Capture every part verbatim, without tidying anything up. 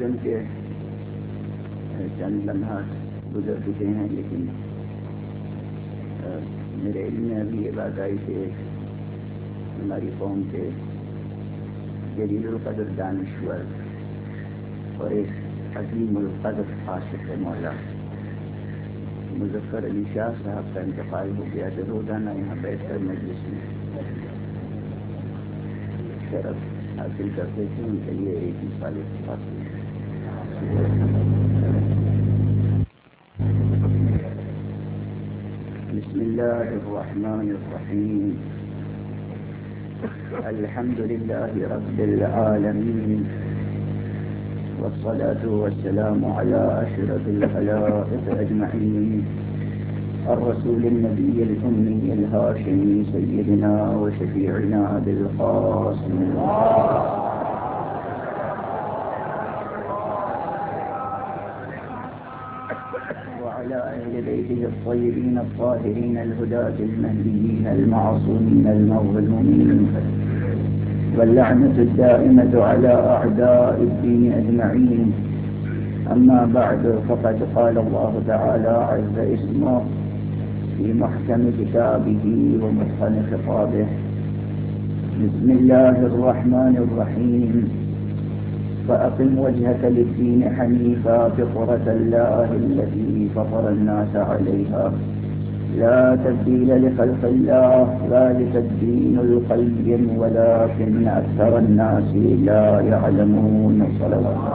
چونکہ چند لمحات گزر چکے ہیں، لیکن میرے علم میں ابھی یہ بات آئی کہ ہماری قوم کے جلیل القدر دانشور اور ایک عظیم القدر عاشق مولا مظفر علی شاہ صاحب کا انتقال ہو گیا، جو روزانہ یہاں بیٹھ کر مجلس میں شرف حاصل کرتے تھے، ان کے لیے ایک مثال حاصل ہے۔ بسم اللہ الرحمن الرحیم، الحمد للہ رب العالمین، والصلاة والسلام على أشرف الخلائق أجمعين، الرسول النبي الأمي الهاشمي سيدنا وشفيعنا بالقاسم وعلى أهل بيته الطيبين الطاهرين الهداة المهديين المعصومين المظلومين، واللعنة الدائمة على أعداء الدين أجمعين. أما بعد، فقد قال الله تعالى عز اسمه في محكم كتابه ومتقن خطابه: بسم الله الرحمن الرحيم، فأقم وجهك للدين حنيفا فطرة الله التي فطر الناس عليها لا تبديل لخلق الله ذلك الدين القيم ولكن أكثر الناس لا يعلمون. صلوات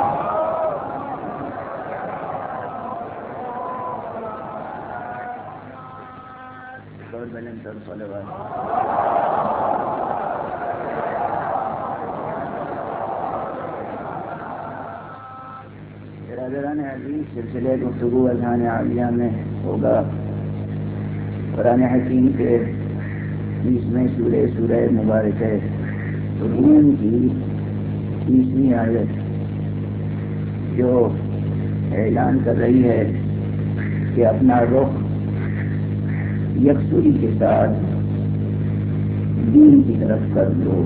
برادران عزیز، سلسلے گفتگو اذہان عالیہ میں ہوگا قرآن حکیم کے تیسویں سورہ سورہ مبارکہ روم کی تیسویں آیت، جو اعلان کر رہی ہے کہ اپنا رخ یکسوئی کے ساتھ دین کی طرف کر دو.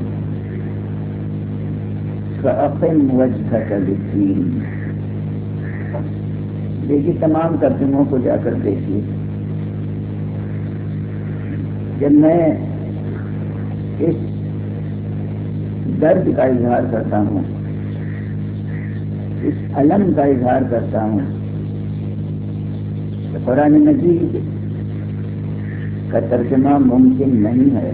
فَأَقِمْ وَجْهَكَ لِلدِّينِ. دیکھیے تمام ترجموں کو جا کر دیکھیے. جب میں اس درد کا اظہار کرتا ہوں، اس الم کا اظہار کرتا ہوں، تو قرآن مجید کا ترجمہ ممکن نہیں ہے.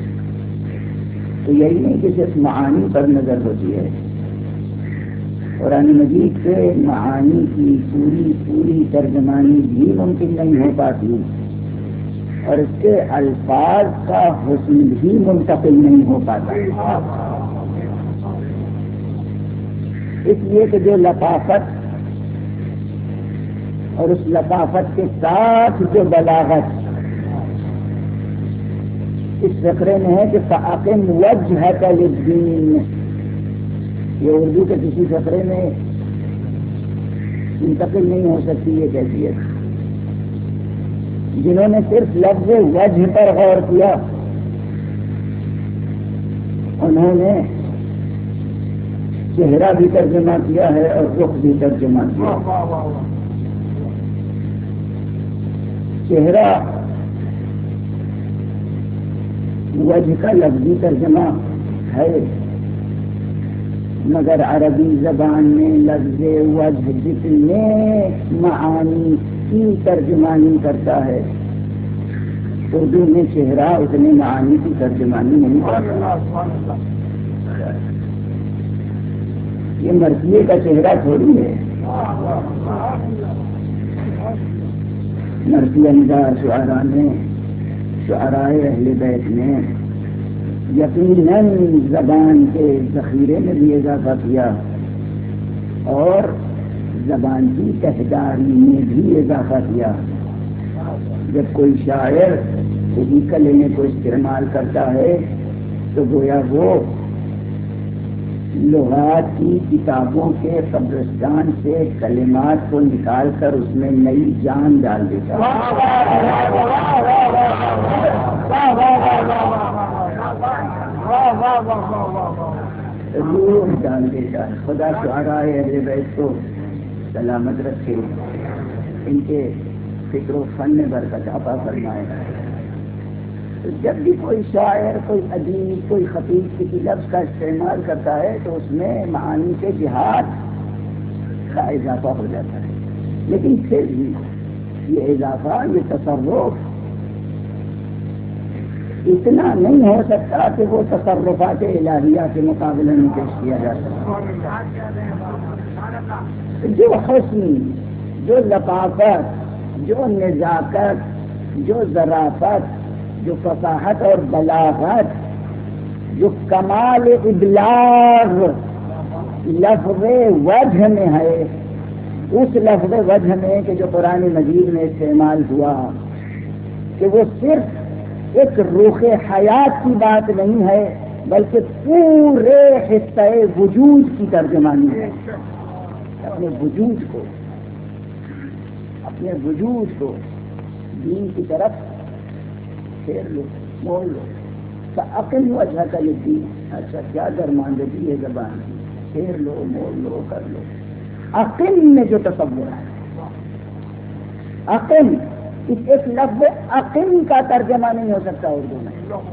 تو یہی نہیں کہ صرف معانی پر نظر ہوتی ہے، قرآن مجید کے معانی کی پوری پوری ترجمانی بھی ممکن نہیں ہو پاتی، اور اس کے الفاظ کا حسن بھی منتقل نہیں ہو پاتا، اس لیے کہ جو لطافت اور اس لطافت کے ساتھ جو بلاغت اس فقرے میں ہے کہ فَأَقِمْ وَجْهَكَ لِلدِّينِ، یہ اردو کے کسی فقرے میں منتقل نہیں ہو سکتی یہ کیفیت. جنہوں نے صرف لفظ وجہ پر غور کیا، انہوں نے چہرہ بھی ترجمہ کیا ہے اور رخ بھی ترجمہ کیا. چہرہ وجہ کا لفظی ترجمہ ہے، مگر عربی زبان میں لفظ وجہ جتنے معانی کی ترجمانی کرتا ہے، اردو میں چہرہ اتنے معانی کی ترجمانی نہیں کرتا. یہ مرثیے کا چہرہ تھوڑی ہے. مرثیہ نگار شعراء نے، شعراء اہل بیت نے یقیناً زبان کے ذخیرے میں بھی اضافہ کیا اور زبان کی تہداری میں بھی اضافہ کیا. جب کوئی شاعر کسی کلمے کو استعمال کرتا ہے تو گویا وہ لغات کی کتابوں کے قبرستان سے کلمات کو نکال کر اس میں نئی جان ڈال دیتا ہے. روح ڈال جان دیتا ہے. خدا شعراء اہل بیت کو سلامت رکھے، ان کے فکر و فن میں برکت عطا فرمائے. تو جب بھی کوئی شاعر، کوئی ادیب، کوئی خطیب کسی لفظ کا استعمال کرتا ہے تو اس میں معانی کے جہاد کا اضافہ ہو جاتا ہے، لیکن پھر بھی یہ اضافہ، یہ تصرف اتنا نہیں ہو سکتا کہ وہ تصرفات الہیہ کے مقابلے میں پیش کیا جا سکتا. جو حسن، جو لطافت، جو نزاکت، جو ظرافت، جو فصاحت اور بلاغت، جو کمال ابلاغ لفظ وجہ میں ہے، اس لفظ وجہ میں کہ جو قرآن مجید میں استعمال ہوا، کہ وہ صرف ایک روح حیات کی بات نہیں ہے بلکہ پورے حصہ وجود کی ترجمانی ہے. اپنے وجود کو اپنے وجود کو دین کی طرف پھیر لو، موڑ لو. عقل وجہ کا یہ دین، اچھا کیا درماندگی ہے زبان کی، پھیر لو، موڑ لو، کر لو. عقل میں جو تصور ہے، عقل، اس ایک لفظ عقل کا ترجمہ نہیں ہو سکتا اردو میں.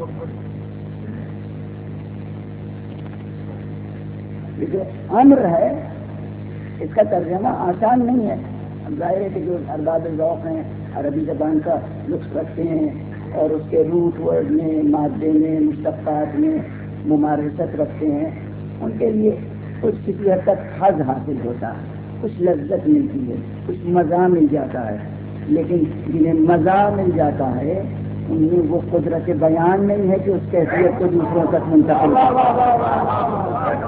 یہ جو امر ہے اس کا ترجمہ آسان نہیں ہے. ظاہر ہے کہ جو ارباب ذوق ہیں عربی زبان کا لطف رکھتے ہیں اور اس کے روٹ ورڈ میں، مادے میں، مشتقات میں ممارست رکھتے ہیں، ان کے لیے کچھ کسی حد تک حظ حاصل ہوتا ہے، کچھ لذت ملتی ہے، کچھ مزہ مل جاتا ہے. لیکن جنہیں مزہ مل جاتا ہے ان میں وہ قدرت بیان نہیں ہے کہ اس کیفیت کو دوسروں تک منتقل کرے.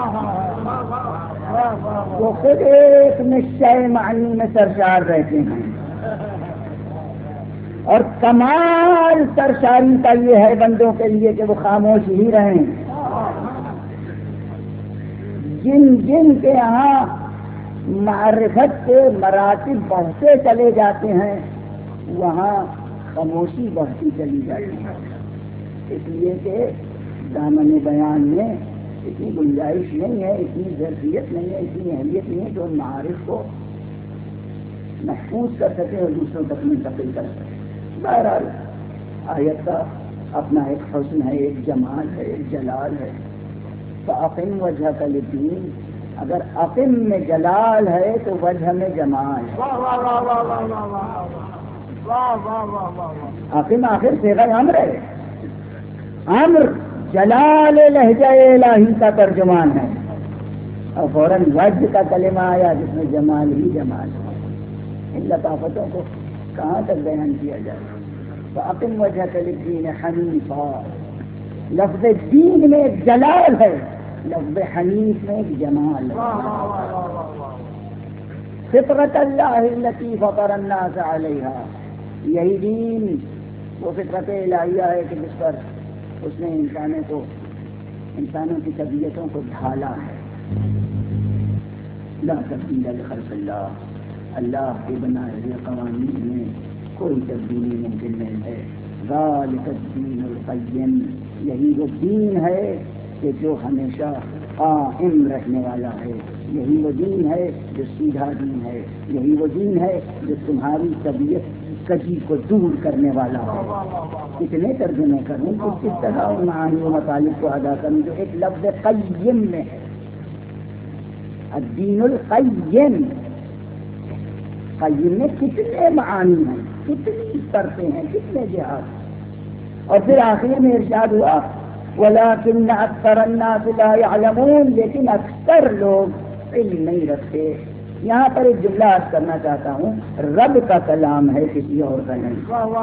وہ خود ایک نشچے معنی میں سرشار رہتے ہیں، اور کمال سرشاری کا یہ ہے بندوں کے لیے کہ وہ خاموش ہی رہیں. جن جن کے یہاں معرفت کے مراتب بڑھتے چلے جاتے ہیں وہاں خاموشی بڑھتی چلی جاتی ہے، اس لیے کہ دامن بیان میں اتنی گنجائش نہیں ہے، اتنی ظرفیت نہیں ہے، اتنی اہلیت نہیں ہے جو ان معارف کو محفوظ کر سکے اور دوسروں تک منتقل کر سکے. بہرحال آیت کا اپنا ایک حسن ہے، ایک جمال ہے، ایک جلال ہے. فَأَقِمْ وَجْهَكَ لِلدِّينِ، اگر عقم میں جلال ہے تو وجہ میں جمال ہے. عقم آخر صیغہ امر ہے، امر جلال لہجہ الہی کا ترجمان ہے، اور فوراً وجہ کا کلمہ آیا جس میں جمال ہی جمال ہے. ان لطافتوں کو کہاں تک بیان کیا جائے. فَأَقِمْ وَجْهَكَ لِلدِّينِ حَنِيفًا، لفظ دین میں ایک جلال ہے، لفظ حنیف میں ایک جمال ہے. فطرت اللہ التی فطر الناس علیہا، یہی دین وہ فطرت الہیہ ہے کہ جس پر اس نے انسانوں کو، انسانوں کی طبیعتوں کو ڈھالا ہے. لا تبدیل لخلق اللہ، اللہ کے بنائے ہوئے قوانین میں کوئی تبدیلی ممکن نہیں ہے. ذالک الدین القیم، یہی وہ دین ہے کہ جو ہمیشہ قائم رہنے والا ہے. یہی وہ دین ہے جو سیدھا دین ہے. یہی وہ دین ہے جو تمہاری طبیعت کجی کو دور کرنے والا ہے. کتنے ترجمے کروں تو کس طرح ان معانی و مطالب کو ادا کروں جو ایک لفظ قیم میں ہے. الدین القیم، قیم میں کتنے معانی ہیں، کتنی شرطیں ہیں، کتنے جہاد. اور پھر آخر میں ارشاد ہوا وَلَكِنَّ أَكْثَرَ النَّاسِ لَا يَعْلَمُونَ، لیکن اکثر لوگ علم نہیں رکھتے. یہاں پر ایک جملہ عرض کرنا چاہتا ہوں، رب کا کلام ہے کسی اور کا نہیں.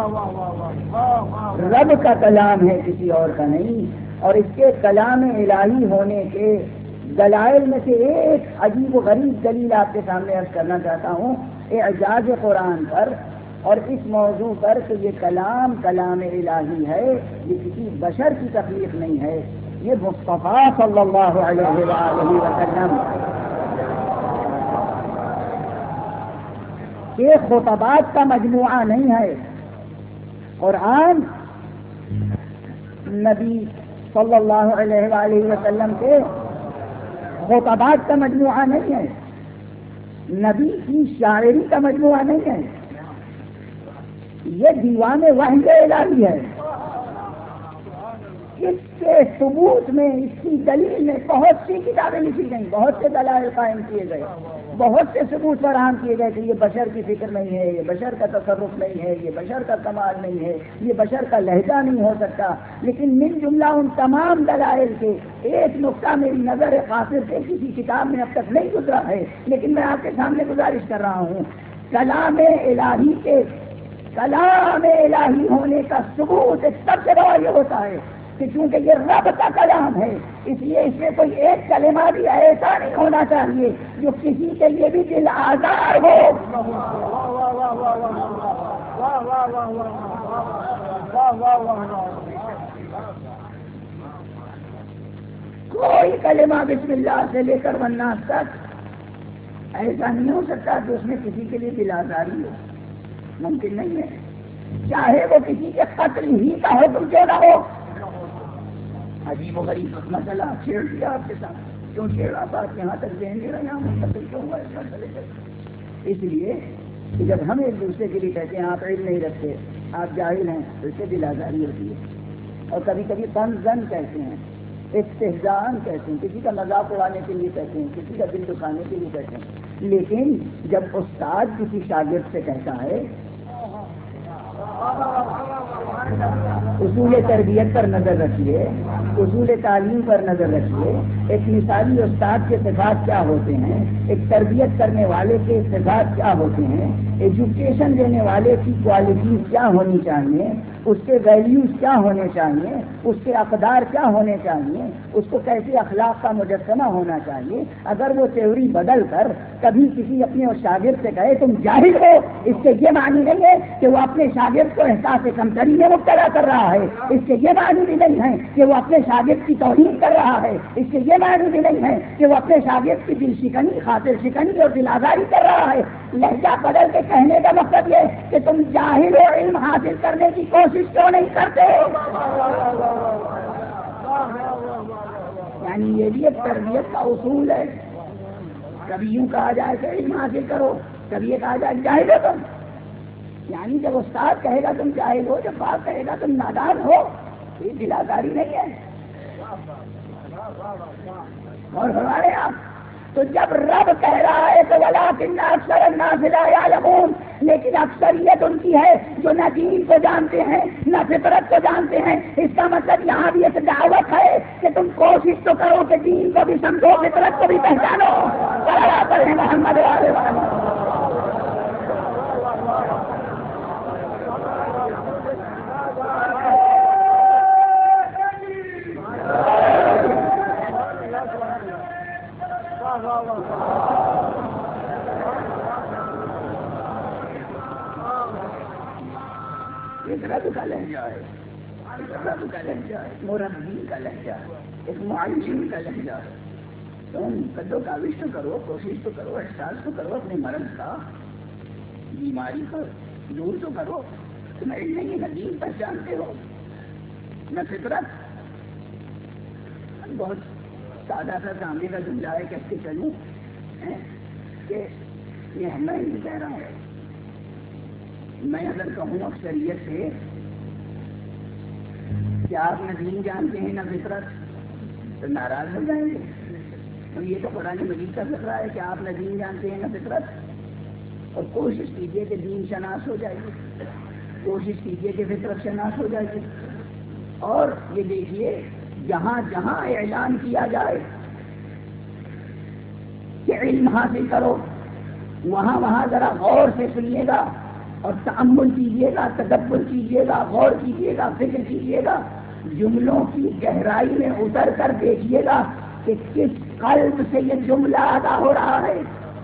رب کا کلام ہے کسی اور کا نہیں. اور اس کے کلام الہی ہونے کے دلائل میں سے ایک عجیب و غریب دلیل آپ کے سامنے عرض کرنا چاہتا ہوں اعجاز قرآن پر اور اس موضوع پر کہ یہ کلام کلام الہی ہے، یہ کسی بشر کی تخلیق نہیں ہے، یہ مصطفیٰ صلی اللہ علیہ وآلہ وسلم کے خطبات کا مجموعہ نہیں ہے. قرآن نبی صلی اللہ علیہ وآلہ وسلم کے خطبات کا مجموعہ نہیں ہے، نبی کی شاعری کا مجموعہ نہیں ہے، یہ دیوان وحی الہی ہے۔ اس کے ثبوت میں، اس کی دلیل میں بہت سی کتابیں لکھی گئیں، بہت سے دلائل قائم کیے گئے، بہت سے ثبوت فراہم کیے گئے کہ یہ بشر کی فکر نہیں ہے، یہ بشر کا تصرف نہیں ہے، یہ بشر کا کمال نہیں ہے، یہ بشر کا لہجہ نہیں ہو سکتا۔ لیکن من جملہ ان تمام دلائل کے ایک نقطہ میری نظر خاطر سے کسی کتاب میں اب تک نہیں گزرا ہے، لیکن میں آپ کے سامنے گزارش کر رہا ہوں، کلام الہی کے کلام الہی ہونے کا ثبوت سب سے بڑا یہ ہوتا ہے کہ چونکہ یہ رب کا کلام ہے، اس لیے اس میں کوئی ایک کلمہ بھی ایسا نہیں ہونا چاہیے جو کسی کے لیے بھی دل آزار ہو۔ کوئی کلمہ بسم اللہ سے لے کر والناس تک ایسا نہیں ہو سکتا کہ اس میں کسی کے لیے دل آزاری ہو، ممکن نہیں ہے، چاہے وہ کسی کے قتل ہی کا حکم کیوں نہ ہو۔ عجیب و غریب مسئلہ چھیڑ دیا آپ کے ساتھ، کیوں چھیڑا؟ بات یہاں تک ذہن نہیں رہا، منتقل کیوں ہوا اس مسئلے سے؟ اس لیے کہ جب ہم ایک دوسرے کے لیے کہتے ہیں آپ علم نہیں رکھتے، آپ جاہل ہیں، تو اس سے دل آزاری ہوتی ہے، اور کبھی کبھی فن زن کہتے ہیں، استہزان کہتے ہیں، کسی کا مذاق اڑانے کے لیے کہتے ہیں، کسی کا دل دکھانے کے لیے کہتے ہیں۔ لیکن جب استاد کسی شاگرد سے کہتا ہے اصول تربیت پر نظر رکھیے، اصول تعلیم پر نظر رکھیے، ایک مثالی استاد کے صفات کیا ہوتے ہیں، ایک تربیت کرنے والے کے صفات کیا ہوتے ہیں، ایجوکیشن دینے والے کی کوالٹیز کیا ہونی چاہیے، اس کے ویلیوز کیا ہونے چاہیے، اس کے اقدار کیا ہونے چاہیے، اس کو کیسے اخلاق کا مجسمہ ہونا چاہیے، اگر وہ تھیوری بدل کر کبھی کسی اپنے شاگرد سے کہے تم جاہل ہو، اس سے یہ معنی نہیں ہے کہ وہ اپنے شاگرد کو احساس کمتری میں مبتلا کر رہا ہے، اس سے یہ معنی بھی نہیں ہے کہ وہ اپنے شاگرد کی توہین کر رہا ہے، اس سے یہ معنی بھی نہیں ہے کہ وہ اپنے شاگرد کی دل شکنی، خاطر شکنی اور دل آزاری کر رہا ہے۔ لہجہ بدل کے کہنے کا مقصد یہ کہ تم جاہل و علم حاصل کرنے کی کوشش کیوں نہیں کرتے؟ یعنی یہ بھی ایک تربیت کا اصول ہے، کبھی یوں کہا جائے کہ علم حاصل کرو، کبھی یہ کہا جائے جاہل ہو تم۔ یعنی جب استاد کہے گا تم جاہل ہو، جب باپ کہے گا تم نادان ہو، یہ دل آزاری نہیں ہے؟ اور ہمارے آپ تو جب رب کہہ رہا ہے تو وَلَٰكِنَّ أَكْثَرَ النَّاسِ لَا يَعْلَمُونَ، لیکن اکثریت ان کی ہے جو نہ دین کو جانتے ہیں نہ فطرت کو جانتے ہیں۔ اس کا مطلب یہاں بھی ایک دعوت ہے کہ تم کوشش تو کرو کہ دین کو بھی سمجھو، فطرت کو بھی پہچانو۔ پر محمد ایک رب کا لہجہ ہے، ایک رب کا لہجہ ہے، مربی کا لہجہ ہے، ایک معلم کا لہجہ ہے۔ تم کدو کاوش تو کرو، کوشش تو کرو، احساس تو کرو اپنے مرض کا، بیماری کو دور تو کرو۔ تم علم نہیں، نہ دین پہچانتے ہو نہ فطرت۔ بہت سادہ سا سامنے کا جملہ ہے، کہتے چلوں کہ یہ میں نہیں کہہ رہا ہوں، میں اگر کہوں اکثریت سے کہ آپ نہ دین جانتے ہیں نہ فطرت تو ناراض ہو جائیں گے۔ تو یہ تو قرآن مجید کا فکرہ ہے کہ آپ نہ دین جانتے ہیں نہ فطرت، اور کوشش کیجئے کہ دین شناس ہو جائے گی، کوشش کیجئے کہ فطرت شناس ہو جائے گی۔ اور یہ دیکھیے جہاں جہاں اعلان کیا جائے کہ علم حاصل کرو، وہاں وہاں ذرا غور سے سنیے گا اور تأمل کیجیے گا، تدبر کیجیے گا، غور کیجیے گا، فکر کیجیے گا، جملوں کی گہرائی میں اتر کر دیکھیے گا کہ کس قلب سے یہ جملہ ادا ہو رہا ہے۔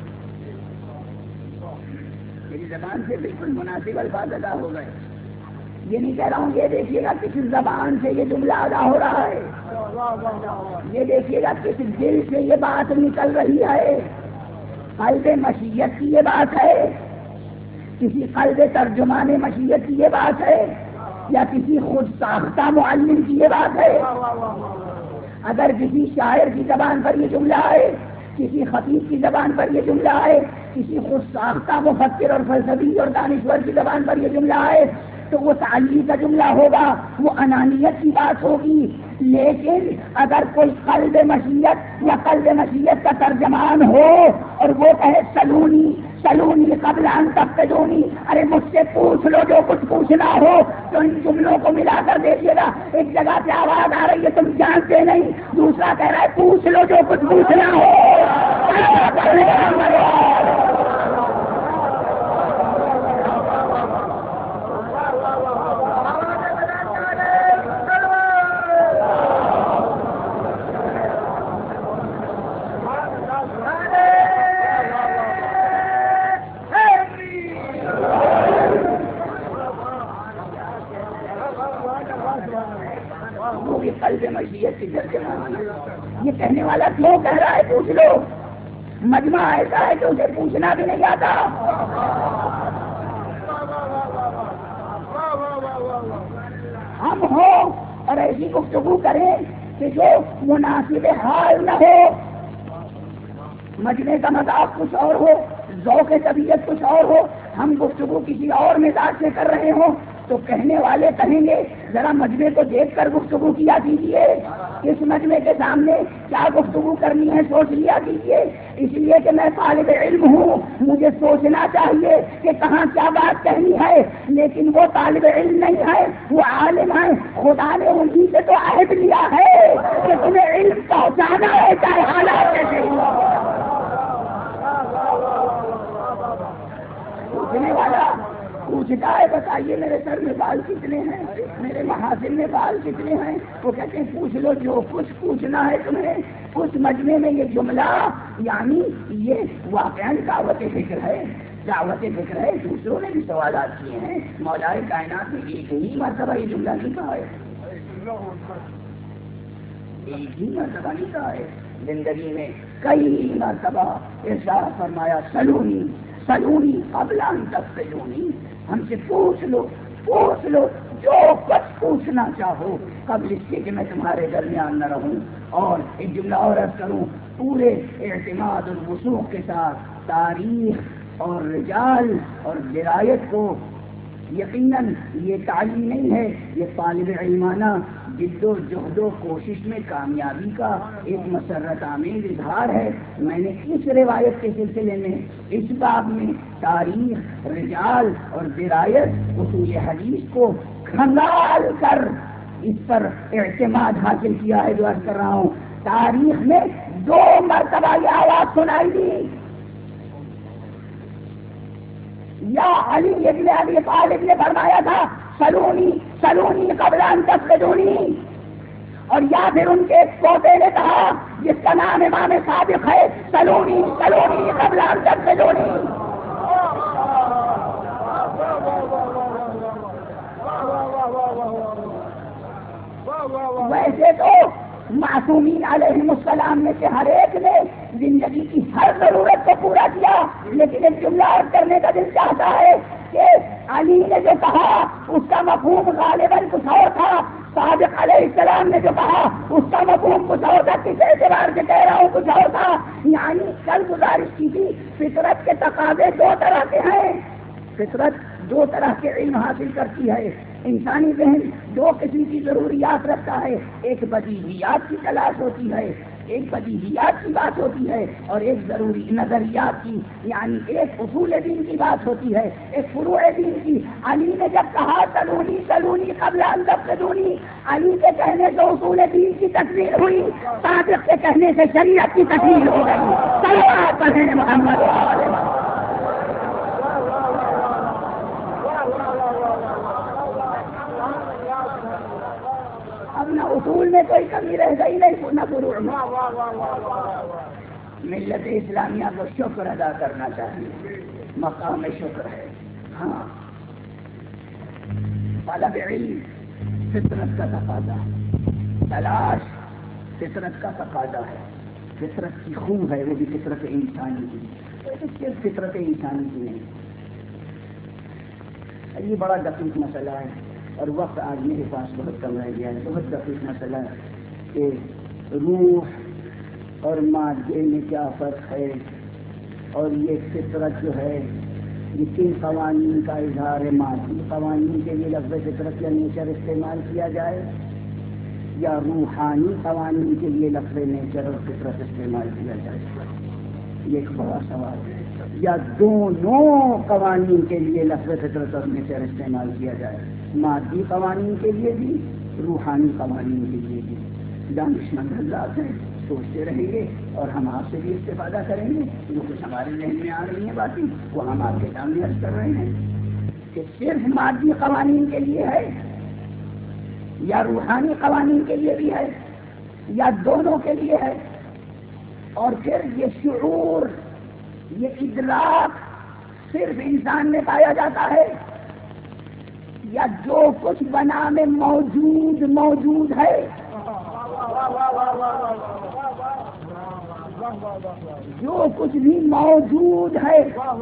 میری زبان سے بالکل مناسب الفاظ ادا ہو گئے، یہ نہیں کہہ رہا ہوں، یہ دیکھیے گا کس زبان سے یہ جملہ ادا ہو رہا ہے، یہ دیکھیے گا کس دل سے یہ بات نکل رہی ہے۔ قلب مشیت کی یہ بات ہے، کسی قلب ترجمان مشیت کی یہ بات ہے، یا کسی خود ساختہ معلم کی یہ بات ہے؟ اگر کسی شاعر کی زبان پر یہ جملہ آئے، کسی خطیب کی زبان پر یہ جملہ آئے، کسی خود ساختہ مفکر اور فلسفی اور دانشور کی زبان پر یہ جملہ آئے تو وہ تعلی کا جملہ ہوگا، وہ انانیت کی بات ہوگی. لیکن اگر کوئی قلب مشیت یا قلب مشیت کا ترجمان ہو اور وہ کہے سلونی سلونی قبل ان تفتدونی، ارے مجھ سے پوچھ لو جو کچھ پوچھنا ہو، تو ان جملوں کو ملا کر دیکھیے گا. ایک جگہ سے آواز آ رہی ہے تم جانتے نہیں، دوسرا کہہ رہا ہے پوچھ لو جو کچھ پوچھنا ہو. قلب مشیت کی ترجمان، یہ کہنے والا کیوں کہہ رہا ہے پوچھ لو؟ مجمع ایسا ہے کہ اسے پوچھنا بھی نہیں آتا. ہم ہوں اور ایسی گفتگو کریں کہ جو مناسب حال نہ ہو، مجمع کا مذاق کچھ اور ہو، ذوق طبیعت کچھ اور ہو، ہم گفتگو کسی اور مزاج سے کر رہے ہوں تو کہنے والے کہیں گے ذرا مجمع کو دیکھ کر گفتگو کیا کیجیے، اس مجمع کے سامنے کیا گفتگو کرنی ہے سوچ لیا کیجیے. اس لیے کہ میں طالب علم ہوں، مجھے سوچنا چاہیے کہ کہاں کیا بات کہنی ہے. لیکن وہ طالب علم نہیں ہے، وہ عالم ہے. خدا نے انہیں سے تو عہد لیا ہے کہ تمہیں علم پہنچانا ہے چاہے حالات کیسے ہی. پوچھنے والا پوچھتا ہے بتائیے میرے سر میں بال کتنے ہیں، میرے محاسن میں بال کتنے ہیں. وہ کہتے ہیں پوچھ لو جو کچھ پوچھنا ہے تمہیں. اس مجمع میں یہ جملہ یعنی یہ واقعاً دعوت فکر ہے، دعوت فکر ہے. دوسروں نے بھی سوالات کیے ہیں، مولا کائنات نے ایک ہی مرتبہ یہ جملہ لکھا ہے، ایک ہی مرتبہ لکھا ہے. زندگی میں کئی مرتبہ ارشاد فرمایا سلونی سلونی قبل ان تفتدونی، ہم سے پوچھ لو پوچھ لو جو کچھ پوچھنا چاہو قبل اس کے کہ میں تمہارے درمیان نہ رہوں. اور ایک جملہ اور عرض کروں، پورے اعتماد اور وثوق کے ساتھ تاریخ اور رجال اور درایت کو یقیناً یہ تعلیم نہیں ہے، یہ طالب علمانہ جد و جہد و کوشش میں کامیابی کا ایک مسرت آمیز اظہار ہے. میں نے اس روایت کے سلسلے میں اس باب میں تاریخ رجال اور درایت اصول حدیث کو کھنگال کر اس پر اعتماد حاصل کیا ہے. جو عرض کر رہا ہوں تاریخ میں دو مرتبہ یہ آواز سنائی دی، یا علی ابن ابی طالب نے فرمایا تھا سلونی سلونی قبل ان تفتدونی، اور یا پھر ان کے ایک پوتے نے کہا جس کا نام امام صادق ہے سلونی سلونی قبل ان تفتدونی. ویسے تو معصومین علیہم السلام میں سے ہر ایک نے زندگی کی ہر ضرورت کو پورا کیا، لیکن ایک جملہ عرض کرنے کا دل چاہتا ہے کہ علی نے جو کہا اس کا مفہوم غالباً کچھ اور تھا، صادق علیہ السلام نے جو کہا اس کا مفہوم کچھ اور تھا. کس اعتبار سے کہہ رہا ہوں کچھ اور تھا؟ یعنی کل گزارش کی تھی فطرت کے تقاضے دو طرح کے ہیں. فطرت دو طرح کے علم حاصل کرتی ہے. انسانی ذہن دو قسم کی ضروریات رکھتا ہے، ایک بدیہیات کی تلاش ہوتی ہے، ایک بدیہیات کی بات ہوتی ہے، اور ایک ضروری نظریات کی، یعنی ایک اصول دین کی بات ہوتی ہے، ایک فروع دین کی. علی نے جب کہا سلونی سلونی قبل ان تفتدونی، علی کے کہنے سے اصول دین کی تکمیل ہوئی، صادق کے کہنے سے شریعت کی تکمیل ہو گئی. صلوات پڑھیں محمد علیہ. اب نہ اصول میں کوئی کمی رہ گئی نہیں، نہ فروع میں. ملت اسلامیہ کو شکر ادا کرنا چاہیے، مقام شکر ہے. ہاں طلب علم فطرت کا تقاضا ہے، تلاش فطرت کا تقاضا ہے، فطرت کی خون ہے، وہ بھی فطرت انسانی کی، صرف فطرت انسانی کی نہیں. یہ بڑا دقیق مسئلہ ہے اور وقت آج میرے پاس بہت کم رہ گیا ہے. بہت دقیق مسئلہ ہے کہ روح اور مادے میں کیا فرق ہے، اور یہ فطرت جو ہے یہ کن قوانین کا اظہار ہے؟ مادی قوانین کے لیے لفظ فطرت یا نیچر استعمال کیا جائے، یا روحانی قوانین کے لیے لفظ نیچر اور فطرت استعمال کیا جائے؟ یہ ایک بڑا سوال ہے۔ یا دونوں قوانین کے لیے لفظ فطرت اور نیچر استعمال کیا جائے، مادی قوانین کے لیے بھی روحانی قوانین کے لیے بھی؟ دانشمند حضرات ہیں، سوچتے رہیں گے اور ہم آپ سے بھی استفادہ کریں گے۔ جو کچھ ہمارے ذہن میں آ رہی ہیں باتیں وہ ہم آپ کے سامنے عرض کر رہے ہیں کہ صرف مادی قوانین کے لیے ہے یا روحانی قوانین کے لیے بھی ہے یا دونوں کے لیے ہے؟ اور پھر یہ شعور، یہ ادراک صرف انسان میں پایا جاتا ہے یا جو کچھ بنا میں موجود موجود ہے؟ جو کچھ بھی موجود ہے،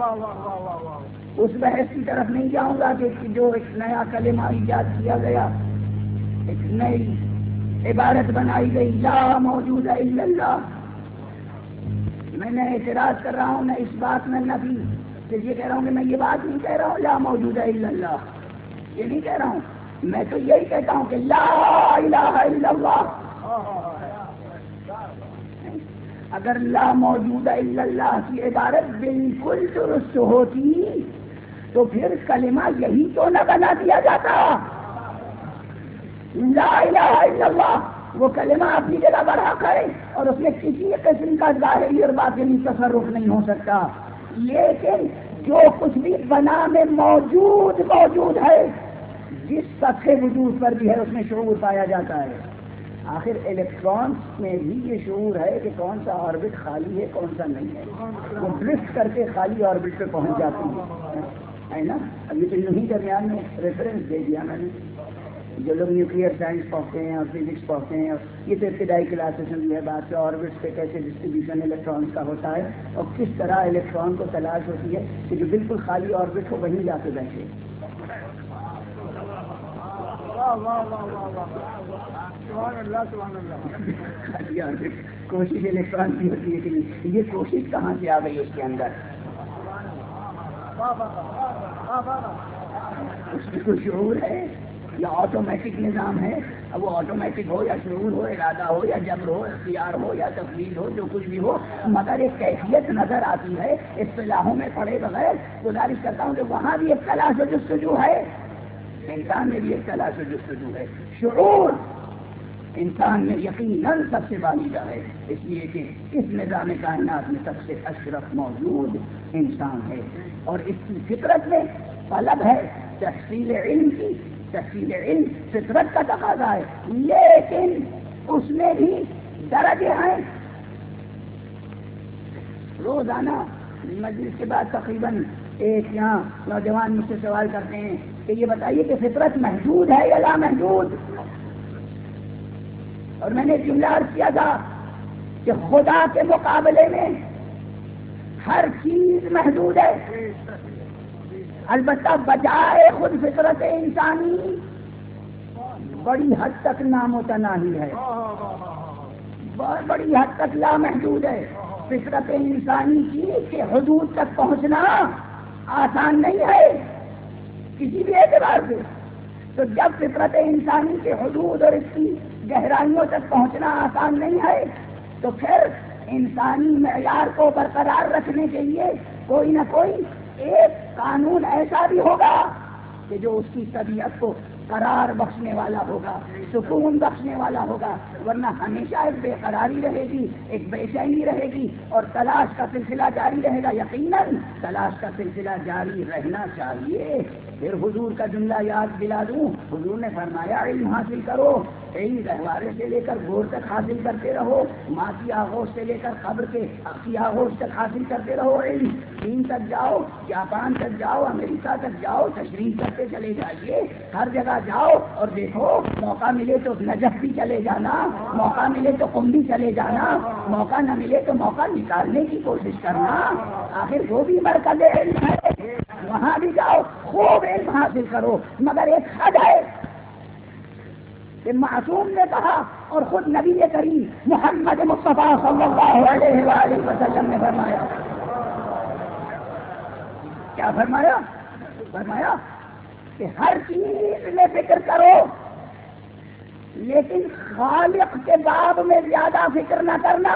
اس بحث کی طرف نہیں جاؤں گا کہ جو ایک نیا کلمہ ایجاد کیا گیا، ایک نئی عبارت بنائی گئی، لا موجود الا اللہ۔ میں نے اعتراض کر رہا ہوں نہ اس بات میں نفی، صرف یہ کہہ رہا ہوں کہ میں یہ بات نہیں کہہ رہا ہوں لا موجود الا اللہ، یہ نہیں کہہ رہا ہوں، میں تو یہی کہتا ہوں کہ لا الہ الا اللہ۔ اگر لا موجود الا اللہ کی عبارت بالکل درست ہوتی تو پھر کلمہ یہی تو نہ بنا دیا جاتا۔ لا الہ الا اللہ وہ کلمہ اپنی جگہ پر حق ہے اور اس میں کسی قسم کا ظاہری اور باطنی تصرف نہیں ہو سکتا، لیکن جو کچھ بھی بنا میں موجود موجود ہے، جس سطح وجود پر بھی ہے اس میں شعور پایا جاتا ہے۔ آخر الیکٹرانس میں بھی یہ شعور ہے کہ کون سا آربٹ خالی ہے کون سا نہیں ہے، وہ ڈرفٹ کر کے خالی آربٹ پہ پہنچ جاتی ہے نا۔ ابھی تو یوں ہی درمیان میں ریفرنس دے دیا میں نے، جو لوگ نیوکلیئر سائنس پڑھتے ہیں اور فزکس پڑھتے ہیں، یہ تو ابتدائی کلاسز میں ہے بات کہ آربٹس پہ کیسے ڈسٹریبیوشن الیکٹرانس کا ہوتا ہے اور کس طرح الیکٹران کو تلاش ہوتی ہے کہ جو بالکل خالی آربٹ ہو وہیں جا کے بیٹھے۔ کوشش الیکٹران کی ہوتی ہے کہ یہ کوشش کہاں سے آ گئی اس کے اندر؟ اس میں کوئی شعور ہے یا آٹومیٹک نظام ہے؟ اب وہ آٹومیٹک ہو یا شعور ہو، ارادہ ہو یا جبر ہو، اختیار ہو یا تفویض ہو، جو کچھ بھی ہو، مگر ایک کیفیت نظر آتی ہے اصطلاحوں میں پڑھے بغیر۔ گزارش کرتا ہوں کہ وہاں بھی ایک تلاش و جستجو ہے، انسان میں بھی ایک تلاش و جستجو ہے۔ شعور انسان میں یقیناً سب سے بالیدہ ہے، اس لیے کہ اس نظام کائنات میں سب سے اشرف موجود انسان ہے، اور اس کی فطرت میں طلب ہے تحصیل علم کی۔ تحصیل علم فطرت کا تقاضا ہے، لیکن اس میں بھی درجے ہیں۔ روزانہ مجلس کے بعد تقریباً ایک یہاں نوجوان مجھ سے سوال کرتے ہیں کہ یہ بتائیے کہ فطرت محدود ہے یا لا محدود؟ اور میں نے جملہ عرض کیا تھا کہ خدا کے مقابلے میں ہر چیز محدود ہے، البتہ بجائے خود فطرت انسانی بڑی حد تک نامتناہی ہے، بہت بڑی حد تک لامحدود ہے۔ فطرت انسانی کی کہ حدود تک پہنچنا آسان نہیں ہے کسی بھی اعتبار سے۔ تو جب فطرت انسانی کے حدود اور اس کی گہرائیوں تک پہنچنا آسان نہیں ہے تو پھر انسانی معیار کو برقرار رکھنے کے لیے کوئی نہ کوئی ایک قانون ایسا بھی ہوگا کہ جو اس کی طبیعت کو قرار بخشنے والا ہوگا، سکون بخشنے والا ہوگا، ورنہ ہمیشہ ایک بے قراری رہے گی، ایک بے چینی رہے گی اور تلاش کا سلسلہ جاری رہے گا۔ یقیناً تلاش کا سلسلہ جاری رہنا چاہیے۔ پھر حضور کا جملہ یاد دلا دوں، حضور نے فرمایا علم حاصل کرو، علم گہوارے سے لے کر گور تک حاصل کرتے رہو، ماں کی آغوش سے لے کر قبر کے کی آغوش تک حاصل کرتے رہو علم، چین تک جاؤ، جاپان تک جاؤ، امریکہ تک جاؤ، تشریح کرتے چلے جائیے، ہر جگہ جاؤ اور دیکھو، موقع ملے تو نجف بھی چلے جانا، موقع ملے تو قم بھی چلے جانا، موقع نہ ملے تو موقع نکالنے کی کوشش کرنا، آخر وہ بھی مرکز علم ہے، وہاں بھی جاؤ، خوب علم حاصل کرو، مگر ایک حد ہے کہ معصوم نے کہا اور خود نبی کریم محمد مصطفیٰ صلی اللہ علیہ وآلہ وسلم نے فرمایا. کیا فرمایا؟ فرمایا کہ ہر چیز میں فکر کرو لیکن خالق کے باب میں زیادہ فکر نہ کرنا.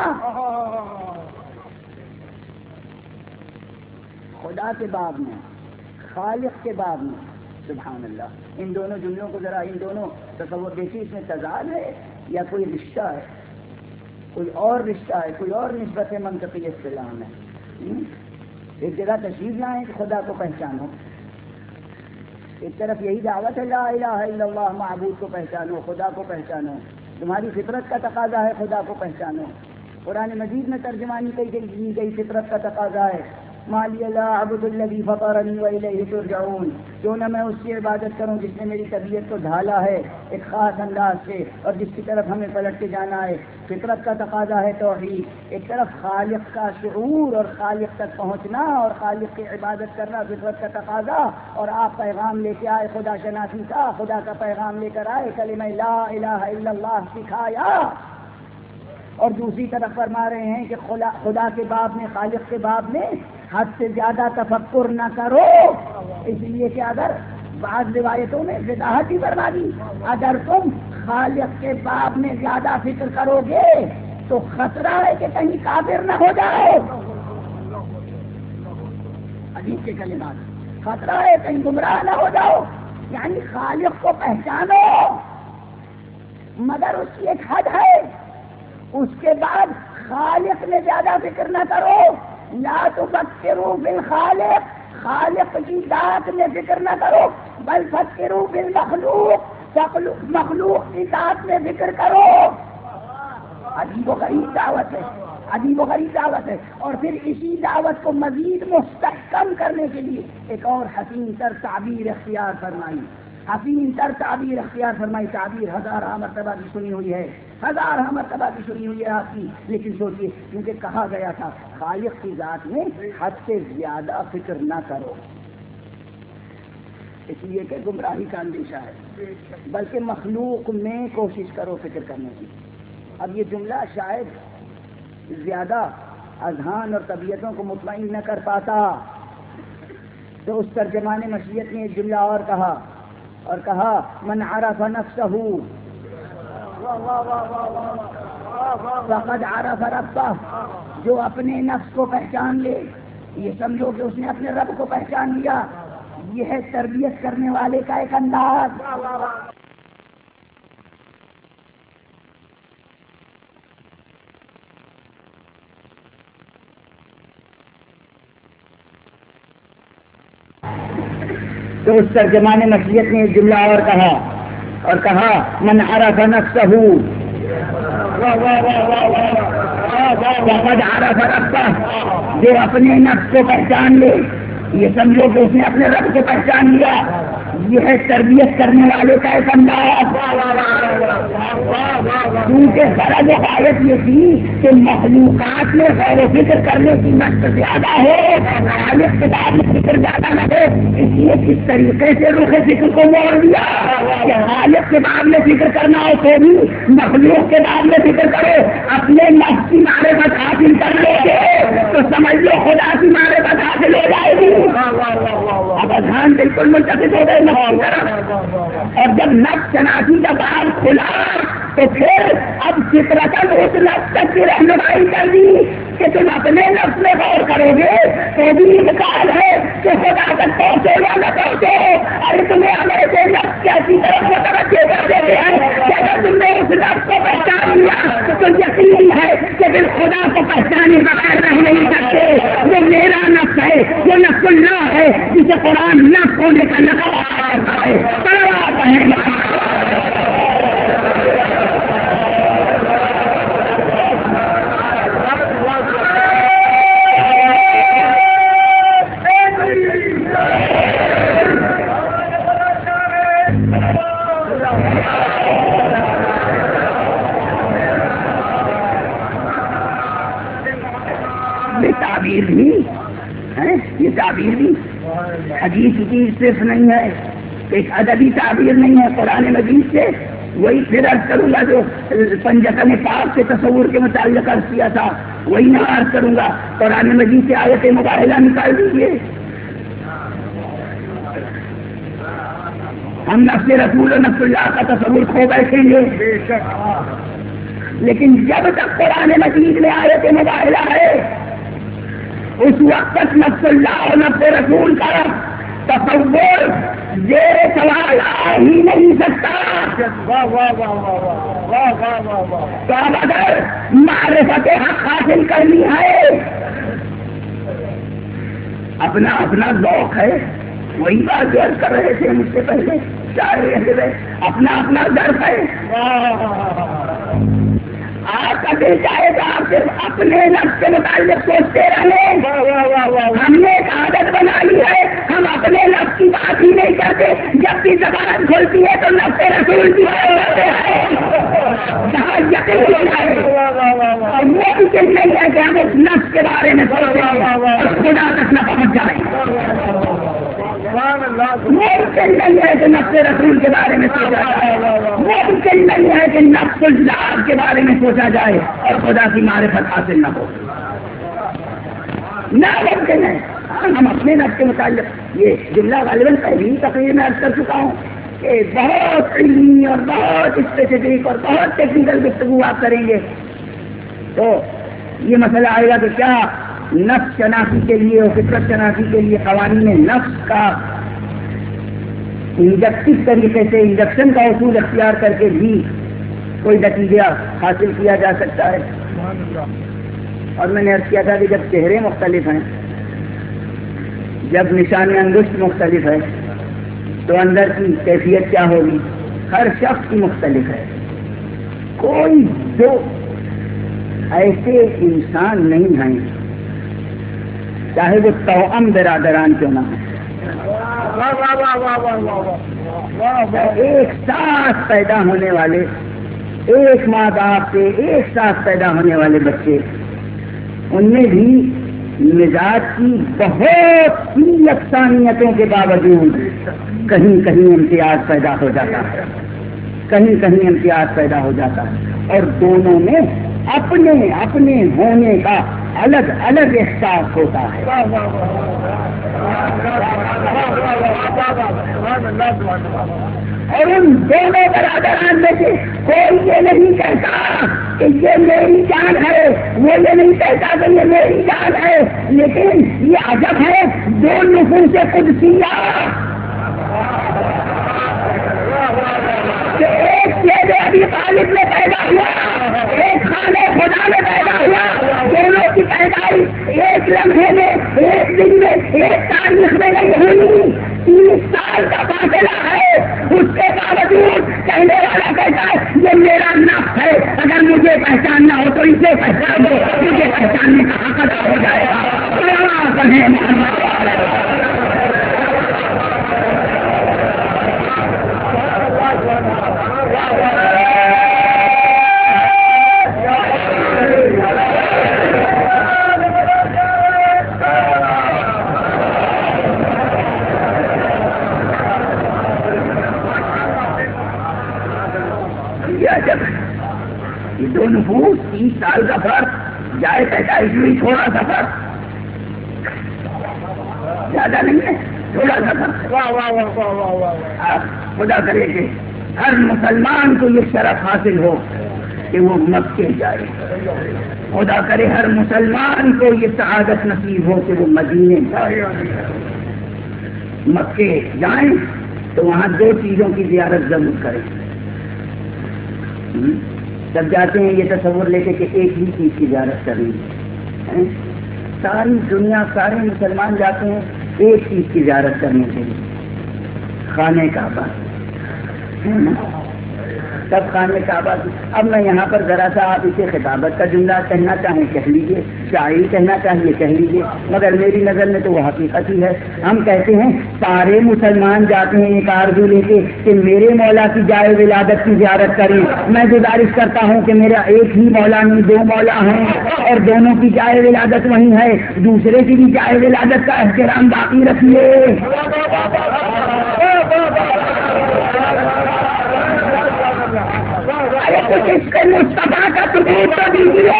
خدا کے باب میں، خالق کے باب میں. سبحان اللہ. ان دونوں جملوں کو ذرا ان دونوں تصور دیکھیے، اس میں تضاد ہے یا کوئی رشتہ ہے، کوئی اور رشتہ ہے، کوئی اور نسبت منطقی اصطلاح ہے. ایک جگہ تشریف لائیں کہ خدا کو پہچانو، ایک طرف یہی دعوت ہے لا الہ الا اللہ، معبود کو پہچانو، خدا کو پہچانو، تمہاری فطرت کا تقاضا ہے خدا کو پہچانو. قرآن مجید میں ترجمانی کی گئی فطرت کا تقاضا ہے ما لی لا اعبد الذی فطرنی والیہ ترجعون. کیوں نہ میں اس کی عبادت کروں جس نے میری طبیعت کو ڈھالا ہے ایک خاص انداز سے اور جس کی طرف ہمیں پلٹ کے جانا ہے. فطرت کا تقاضا ہے توحید. ایک طرف خالق کا شعور اور خالق تک پہنچنا اور خالق کی عبادت کرنا فطرت کا تقاضا، اور آپ پیغام لے کے آئے خدا شناسی کا، خدا کا پیغام لے کر آئے، کلمہ لا الہ الا اللہ سکھایا. اور دوسری طرف فرما رہے ہیں کہ خدا کے باب میں، خالق کے باب میں حد سے زیادہ تفکر نہ کرو، اس لیے کہ اگر بعض روایتوں میں وضاحت ہی فرما دی، اگر تم خالق کے باب میں زیادہ فکر کرو گے تو خطرہ ہے کہ کہیں کافر نہ ہو جاؤ. عجیب کے کلمات. خطرہ ہے کہیں گمراہ نہ ہو جاؤ. یعنی خالق کو پہچانو مگر اس کی ایک حد ہے، اس کے بعد خالق میں زیادہ فکر نہ کرو. لا تفکروا بالخالق، خالق کی ذات میں فکر نہ کرو، بل فکروا بالمخلوق، مخلوق کی ذات میں فکر کرو. عجیب و غریب دعوت ہے، عجیب و غریب دعوت ہے. اور پھر اسی دعوت کو مزید مستحکم کرنے کے لیے ایک اور حسین تر تعبیر اختیار فرمائی، حسین تر تعبیر اختیار فرمائی. تعبیر ہزارہ مرتبہ بھی سنی ہوئی ہے، ہزارہ مرتبہ بھی سنی ہوئی ہے آپ کی، لیکن سوچیے کیونکہ کہا گیا تھا خالق کی ذات میں حد سے زیادہ فکر نہ کرو، اس لیے کہ گمراہی کا اندیشہ ہے، بلکہ مخلوق میں کوشش کرو فکر کرنے کی. اب یہ جملہ شاید زیادہ اذہان اور طبیعتوں کو مطمئن نہ کر پاتا، تو اس ترجمان مشیت نے ایک جملہ اور کہا، اور کہا من عرف نفسہ فقد عرف ربہ. جو اپنے نفس کو پہچان لے، یہ سمجھو کہ اس نے اپنے رب کو پہچان لیا. یہ ہے تربیت کرنے والے کا ایک انداز. تو اس ترجمان مشیت نے ایک جملہ اور کہا، اور کہا من عرف نفسہ فقد عرف ربہ. جو اپنے نفس کو پہچان لے، یہ سمجھو کہ اس نے اپنے رب کو پہچان لیا. یہ ہے تربیت کرنے والے کا ایک انداز. کیونکہ غرض حالت یہ تھی کہ مخلوقات میں غور و فکر کرنے کی مشق زیادہ ہے، خالق کے بعد میں فکر زیادہ نہ ہے. اس لیے کس طریقے سے رخ فکر کو موڑ دیا کہ خالق کے بعد میں فکر کرنا ہو تو بھی مخلوق کے بعد میں فکر کرو. اپنے نفس کی معرفت حاصل کر لو گے تو سمجھ لو خدا کی معرفت حاصل ہو جائے گی. اب اذہان بالکل منتقل ہو گئے نفس کی طرف، اور جب نفس شناسی کا باب کھلا تو پھر اب فطرتاً اس نفس تک کی رہنمائی کر دی کہ تم اپنے نفس میں غور کرو گے تو بھی امکان ہے کہ خدا تک پہنچے یا نہ پہنچے. ارے تمہیں ہمیں سے نفس کی ایسی طرف متوجہ کر دیتے ہیں کہ اگر تم نے اس نفس کو پہچان لیا تو یقین ہے کہ پھر خدا کو پہچانے بغیر رہ نہیں سکتے. وہ میرا نفس ہے، وہ نفس اللہ ہے جسے قرآن نفس ہونے کا لقب کرتا ہے. پرواہ ہے تعبیر بھی ہے، یہ تعبیر بھی حدیث کی صرف نہیں ہے، ایک ادبی تعبیر نہیں ہے. قرآن مجید سے وہی پھر عرض کروں گا جو پنجتن پاک کے تصور کے متعلق عرض کیا تھا وہی نہ عرض کروں گا. قرآن مجید سے آیت مباہلہ نکال دیجیے. ہم نفس رسول و نفس اللہ کا تصور کھو بیٹھیں گے, لیکن جب تک قرآن مجید میں آیت مباہلہ ہے اس وقت تک نفس اللہ اور نفس رسول کا تصور زیر سوال آ ہی نہیں سکتا. تو اب اگر معرفت حق حاصل کرنی ہے اپنا اپنا ذوق ہے. وہی بات جو کر رہے تھے مجھ سے پہلے چاہے اپنا اپنا ذرف ہے. آپ کا دل چاہے تو آپ صرف اپنے نفس کے متعلق سوچتے رہیں. ہم نے ایک عادت بنا لی ہے ہم اپنے نفس کی بات ہی نہیں کرتے. جب بھی زبان کھلتی ہے تو نفس رسول کی بات کرتے ہیں. جہاں یقین ہے اور ممکن نہیں ہے کہ ہم اس نفس کے بارے میں سوچیں اور خدا تک نہ پہنچ جائیں. ممکن نہیں ہے کہ نفس رسول کے بارے میں سوچا جائے. ممکن نہیں ہے کہ نفس اللہ کے بارے میں سوچا جائے اور خدا کی معرفت حاصل نہ ہو. نہ ممکن ہے. ہم اپنے نفس کے متعلق یہ جملہ غالباً پہلی تقریر میں عرض کر چکا ہوں کہ بہت علمی اور بہت اسپیسیفک اور بہت ٹیکنیکل گفتگو آپ کریں گے تو یہ مسئلہ آئے گا کہ کیا نفس شناختی کے لیے اور فطرت شناختی کے لیے قوانین نفس کا انجیکٹو طریقے سے انجیکشن کا اصول اختیار کر کے بھی کوئی نتیجہ حاصل کیا جا سکتا ہے. اور میں نے عرض کیا تھا کہ جب چہرے مختلف ہیں, جب نشان انگشت مختلف ہے تو اندر کی کیفیت کیا ہوگی. ہر شخص کی مختلف ہے. کوئی دو ایسے انسان نہیں ہیں چاہے وہ توأم برادران کیوں نہ ہو, ایک ساتھ پیدا ہونے والے, ایک ماں باپ سے ایک ساتھ پیدا ہونے والے بچے, ان میں بھی مزاج کی بہت سی یکسانیتوں کے باوجود کہیں کہیں امتیاز پیدا ہو جاتا ہے, کہیں کہیں امتیاز پیدا ہو جاتا ہے, اور دونوں میں اپنے اپنے ہونے کا الگ الگ احساس ہوتا ہے. اور ان دونوں برادران میں سے کوئی یہ نہیں کہتا کہ یہ میری جان ہے, وہ یہ نہیں کہتا کہ یہ میری جان ہے, لیکن یہ عجب ہے دو نفوس قدسیہ کہ ایک شیر ابی طالب میں پیدا ہوا, ایک خانہ خدا میں پیدا ہوا, دونوں کی پیدائش ایک لمحے میں, ایک دن میں, ایک تاریخ میں نہیں ہوئی. تیس سال کا فاصلہ ہے, اس کے باوجود کہنے والا کہتا ہے یہ میرا نفس ہے, اگر مجھے پہچاننا ہو تو اسے پہچان دو, مجھے پہچاننے کا حق ادا ہو جائے گا. یہ دو نفوس تیس سال کا فرق, جائے پیدائش میں تھوڑا سا فرق, زیادہ نہیں ہے, تھوڑا سا فرق. خدا کرے کہ ہر مسلمان کو یہ شرف حاصل ہو کہ وہ مکے جائے. خدا کرے ہر مسلمان کو یہ سعادت نصیب ہو کہ وہ مدینے جائے. مکے جائیں تو وہاں دو چیزوں کی زیارت ضرور کریں. جب جاتے ہیں یہ تصور لے کے کہ ایک ہی چیز کی زیارت کریں گے. ساری دنیا سارے مسلمان جاتے ہیں ایک چیز کی زیارت کرنے کے لیے, خانہ کعبہ. تب خانہ کعبہ. اب میں یہاں پر ذرا سا آپ اسے خطابت کا جملہ کہنا چاہیں کہہ لیجیے, شاعری کہنا چاہیے کہہ لیجیے, مگر میری نظر میں تو وہ حقیقت ہی ہے. ہم کہتے ہیں سارے مسلمان جاتے ہیں ایک آرزو لے کے کہ میرے مولا کی جائے ولادت کی زیارت کریں. میں گزارش کرتا ہوں کہ میرا ایک ہی مولا نہیں دو مولا ہیں, اور دونوں کی جائے ولادت وہی ہے. دوسرے کی بھی جائے ولادت کا احترام باقی رکھیے. کچھ اس کے مصطفیٰ کا ثبوت تو دیجیے.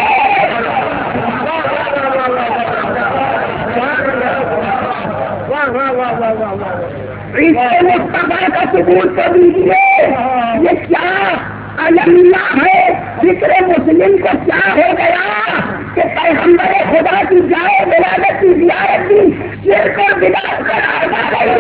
اس کے مصطفیٰ کا ثبوت تو دیجیے. یہ کیا المیہ ہے؟ فکر مسلم کو کیا ہو گیا کہ پیغمبر خدا کی جائے ولادت کی زیارت کی شرک اور بدعت قرار دے گئی.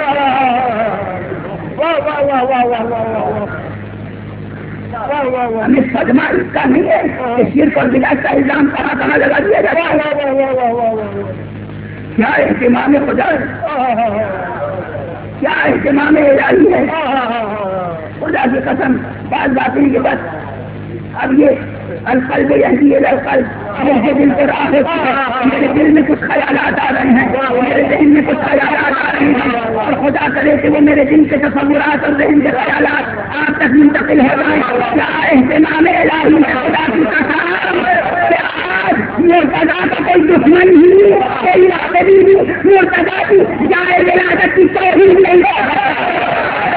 ہمیں صدمہ اس کا نہیں ہے کہ شرک اور بدعت کا الزام کہاں کہاں لگا دیا جاتا ہے. کیا اہتمام خدا ہے؟ کیا اہتمام الہی ہے؟ خدا کی قسم بعض باتیں کے بعد اب یہ القلب یہی القلب میرے دل سے راہ ہے. میرے دل میں کچھ خیالات آ رہے ہیں, میرے ذہن میں کچھ خیالات آ رہے ہیں, اور خدا کرے کہ وہ میرے دل کے تصورات اور ذہن کے خیالات آپ تک منتقل ہو جائیں. کیا اہتمام الہی ہے خدا کی قسم کہ آج مرتضیٰ کا کوئی دشمن ہی کوئی رابطی بھی مرتضیٰ کی جائے ولادت کی توہین نہیں ہے.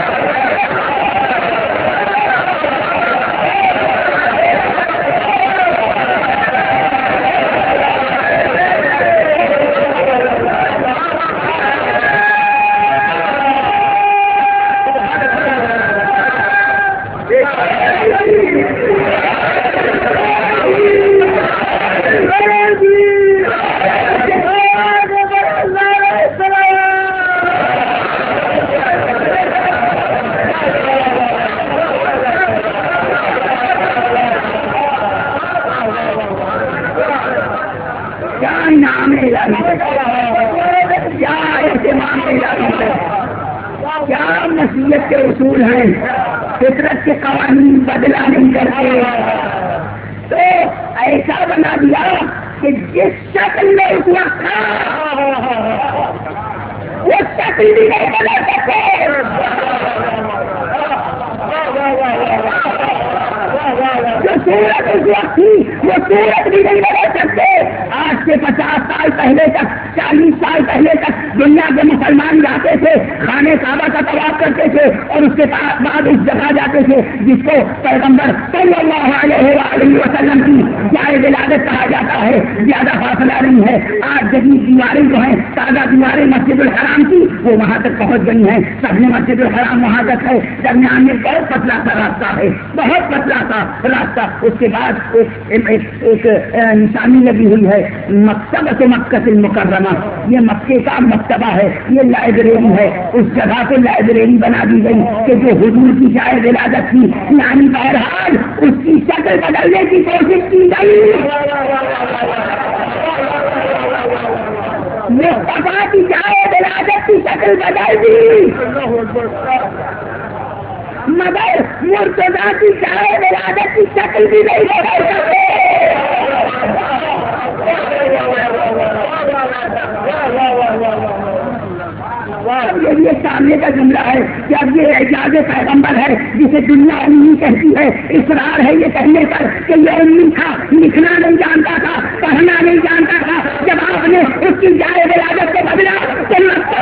کیا نصیحت کے اصول ہیں؟ فطرت کے قوانین بدلا نہیں کرتے تو ایسا بنا دیا کہ جس شکل میں اس وقت تھا وہ شکل بھی نہیں بنا سکتے. جو صورت اس وقت تھی وہ صورت بھی نہیں بنا سکتے. آج سے پچاس سال پہلے تک چالیس سال پہلے تک دنیا کے مسلمان جاتے تھے, خانے کعبہ کا طواف کرتے تھے اور اس کے بعد اس جگہ جاتے تھے جس کو پیغمبر صلی اللہ علیہ وآلہ وسلم کی جائے ولادت کہا جاتا ہے. زیادہ فاصلہ نہیں ہے. آج جدید دیواریں جو ہیں تازہ دیواریں مسجد الحرام کی وہ وہاں تک پہنچ گئی ہیں. سب نے مسجد الحرام وہاں تک ہے. درمیان میں بہت پتلا سا راستہ ہے, بہت پتلا سا راستہ. اس کے بعد ایک نشانی لگی ہوئی ہے مکتبۃ مکہ المکرمہ. یہ مکے کا مکتبہ ہے, یہ لائبریری ہے. اس جگہ پہ لائبریری بنا دی گئی کہ جو حضور کی جائے ولادت کی یعنی بہرحال اس کی شکل بدلنے کی کوشش کی گئی. مصطفیٰ کی جائے ولادت کی شکل بدل دی مگر مرتضیٰ کی جائے ولادت کی شکل بھی نہیں بدل سکتے. یہ سامنے کا جملہ ہے کہ اب یہ اعجاز پیغمبر ہے جسے دنیا نہیں کہتی ہے. اصرار ہے یہ کہنے پر کہ یہ امی تھا, لکھنا نہیں جانتا تھا, پڑھنا نہیں جانتا تھا. جب آپ نے اس کی جائے ولادت کو بدلا تو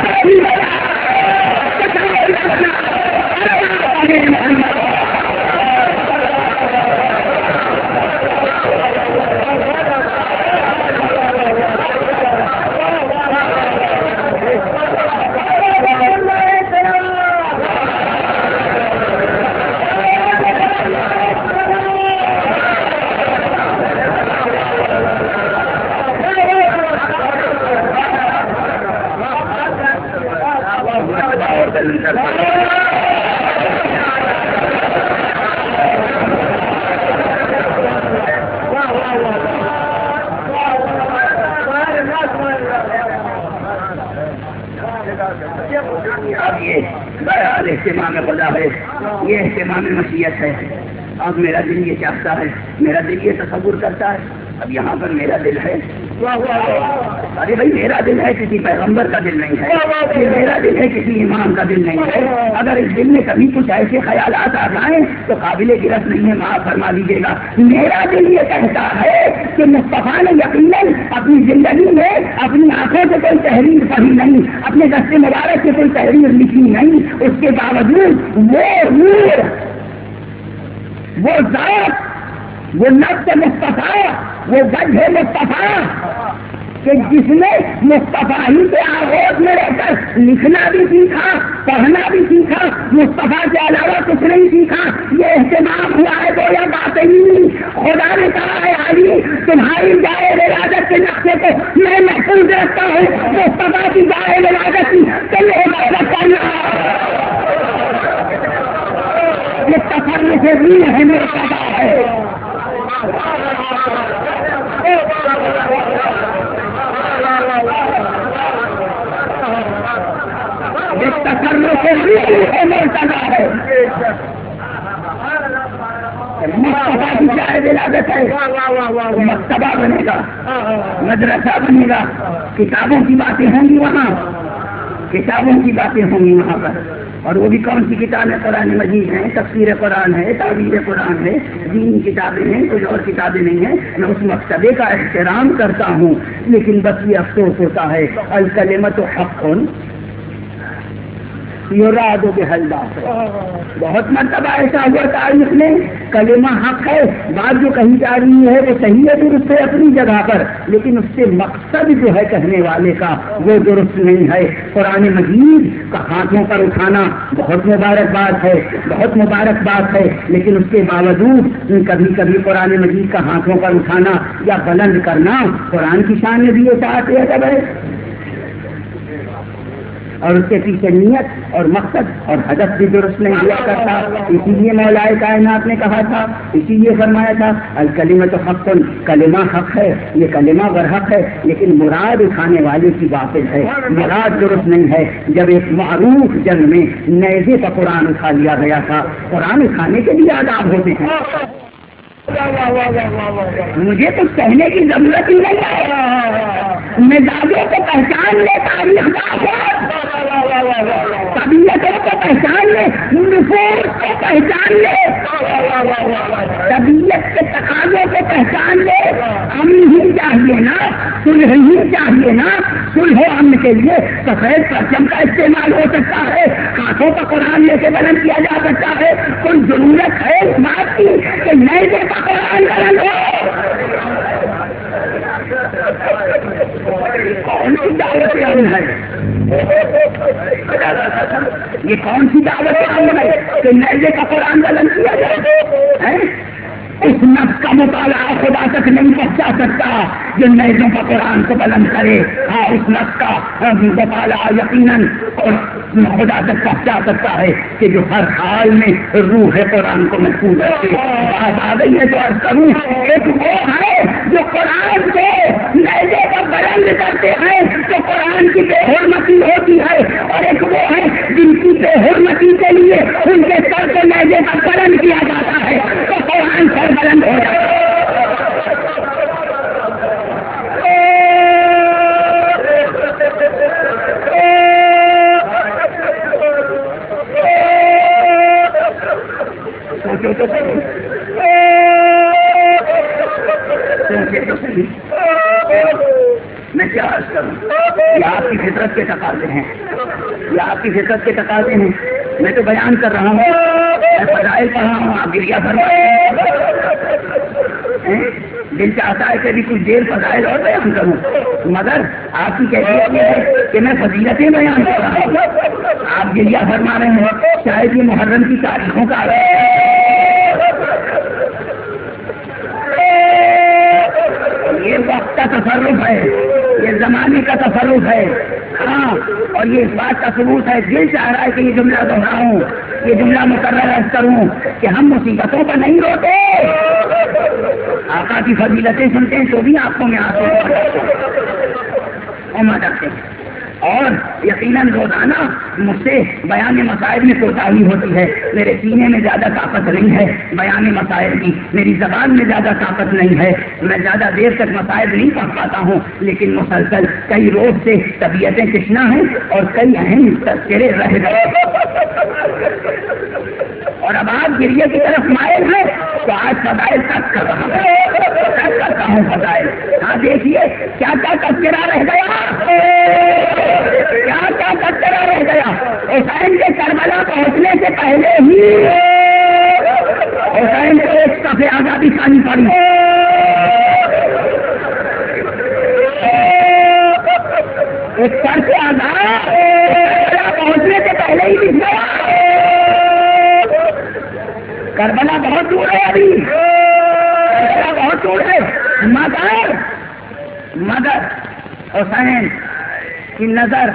اب یہ بہرحال اہتمام خدا ہے, یہ اہتمام مشیت ہے. اب میرا دل یہ چاہتا ہے, میرا دل یہ تصور کرتا ہے اب یہاں پر میرا دل ہے. ارے بھائی میرا دل ہے, کسی پیغمبر کا دل نہیں ہے. میرا دل ہے, کسی امام کا دل نہیں ہے. اگر اس دل میں کبھی کچھ ایسے خیالات آ جائیں تو قابل گرفت نہیں ہے, معاف فرما دیجیے گا. میرا دل یہ کہتا ہے کہ مصطفیٰ نے یقیناً اپنی زندگی میں اپنی آنکھوں سے کوئی تحریر پڑھی نہیں, اپنے دست مبارک سے کوئی تحریر لکھی نہیں. اس کے باوجود وہ نور وہ ذات، وہ نفس مصطفیٰ، وہ وجہ مصطفیٰ کہ جس نے مصطفیٰ ہی کے آغوش میں رہ کر لکھنا بھی سیکھا، پڑھنا بھی سیکھا، مصطفیٰ کے علاوہ کچھ نہیں سیکھا، یہ اہتمام ہوا ہے تو یا باتیں نہیں. خدا نے کہا ہے علی تمہاری جائے ولادت کے نقشے کو میں محفوظ رکھتا ہوں، مصطفیٰ کی جائے ولادت کی تم عبادت کرنا. یہ تفرق سے بھی ہے میرے پیدا ہے. اس تصرف سے بھی ہے مرتبہ ہے. مصطفیٰ کی جائے ولادت ہے، مکتبہ بنے گا، مدرسہ بنے گا، کتابوں کی باتیں ہوں گی وہاں، کتابوں کی باتیں ہوں گی وہاں پر. اور وہ بھی کون سی کتابیں؟ قرآن مجید ہیں، تفسیر قرآن ہے، تعبیر قرآن ہے، دینی کتابیں ہیں، کوئی اور کتابیں نہیں ہیں. میں اس مکتبے کا احترام کرتا ہوں، لیکن بس یہ افسوس ہوتا ہے الکلمۃ حق یراد بہل باطل. بہت مرتبہ ایسا ہوا تاریخ میں کلمہ حق ہے، بات جو کہی جا رہی ہے وہ صحیح ہے درست ہے اپنی جگہ پر، لیکن اس سے مقصد جو ہے کہنے والے کا وہ درست نہیں ہے. قرآن مجید کا ہاتھوں پر اٹھانا بہت مبارک بات ہے، بہت مبارک بات ہے، لیکن اس کے باوجود کبھی کبھی قرآن مجید کا ہاتھوں پر اٹھانا یا بلند کرنا قرآن کی شان میں بھی یہ چاہتے ہیں ہے، اور اس کے پیچھے نیت اور مقصد اور ہدف بھی درست نہیں ہوا کرتا. اسی لیے مولا کائنات نے کہا تھا، اسی لیے فرمایا تھا الکلمۃ حق، کلمہ حق ہے، یہ کلمہ برحق ہے، لیکن مراد اٹھانے والے کی باطل ہے، مراد درست نہیں ہے. جب ایک معروف جنگ میں نیزے کا قرآن اٹھا لیا گیا تھا، قرآن اٹھانے کے بھی آداب ہوتے ہیں. مجھے تو کہنے کی ضرورت ہی نہیں ہے، مزاجوں کو پہچان لے، تاریخ طبیعتوں کو پہچان لے، نفوس کو پہچان لے، طبیعت کے تقاضوں کو پہچان لے. امن ہی چاہیے نا، صلح ہی چاہیے نا. صلح و امن کے لیے سفید پرچم کا استعمال ہو سکتا ہے، ہاتھوں کا قرآن لے کے بلند کیا جا سکتا ہے. کوئی ضرورت ہے اس بات کی کہ نئے سے قرآن بلند ہو؟ کون سی دعوت امن ہے؟ یہ کون سی دعوت امن ہے کہ نیزے کا قرآن بلند کیا جائے؟ اس نفس کا مطالعہ خدا تک نہیں پہنچا سکتا جو نیزوں کا قرآن کو بلند کرے. ہاں اس نفس کا مطالعہ یقیناً خدا تک پہنچا سکتا ہے کہ جو ہر حال میں روح قرآن کو محفوظ رکھے. بات آ گئی ہے تو عرض کروں، ایک وہ ہے جو قرآن کو نیزے کا بلند کرتے ہیں تو قرآن کی بے حرمتی ہوتی ہے، اور ایک وہ ہے جن کی بے حرمتی کے لیے ان کے سر کو نیزے کا بلند کیا جاتا ہے تو قرآن سر بلند ہو جاتا ہے. سوچو تو صحیح، سوچے تو صحیح، میں کیا عرض کروں؟ یہ آپ کی فطرت کے تقاضے ہیں، یہ آپ کی فطرت کے تقاضے ہیں. میں تو بیان کر رہا ہوں، میں فضائل پڑھ رہا ہوں، آپ گریا بھر دل چاہتا ہے کہ ابھی کچھ دیر فضائل اور بیان کروں، مگر آپ کی کیفیت یہ ہے کہ میں فضیلتیں بیان کر رہا ہوں، آپ گریا فرما رہے ہیں. شاید یہ محرم کی تاریخوں کا یہ وقت کا تصرف ہے، یہ زمانے کا تصرف ہے. ہاں، اور یہ اس بات کا ثبوت ہے، دل چاہ رہا ہے کہ یہ جملہ دہراؤں، یہ جملہ مقرر کروں کہ ہم مصیبتوں پر نہیں روتے. آقا کی فضیلتیں سنتے ہیں تو بھی آنکھوں میں آنسو کرتے ہیں، اور یقیناً روزانہ مجھ سے بیان مسائل میں کوتاہی ہوتی ہے. میرے سینے میں زیادہ طاقت نہیں ہے بیان مسائل کی، میری زبان میں زیادہ طاقت نہیں ہے، میں زیادہ دیر تک مسائل نہیں پڑھ پاتا ہوں، لیکن مسلسل کئی روز سے طبیعتیں تشنا ہیں اور کئی اہم تذکرے رہ گئے، اور اب آپ گریے کی طرف مائل ہیں تو آج فضائل تک کر رہا ہوں، تک کرتا ہوں فضائل. ہاں دیکھیے کیا کیا تذکرہ رہ گیا، کیا کیا تذکرہ رہ گیا. حسین کے کربلا پہنچنے سے پہلے ہی، حسین کے کافی آزادی پانی پڑی. ایک سر سے آزاد پہنچنے سے پہلے ہی دکھ گیا. کربلا بہت دور ہے, ابھی کربلا بہت دور ہے. مگر مگر حسین کی نظر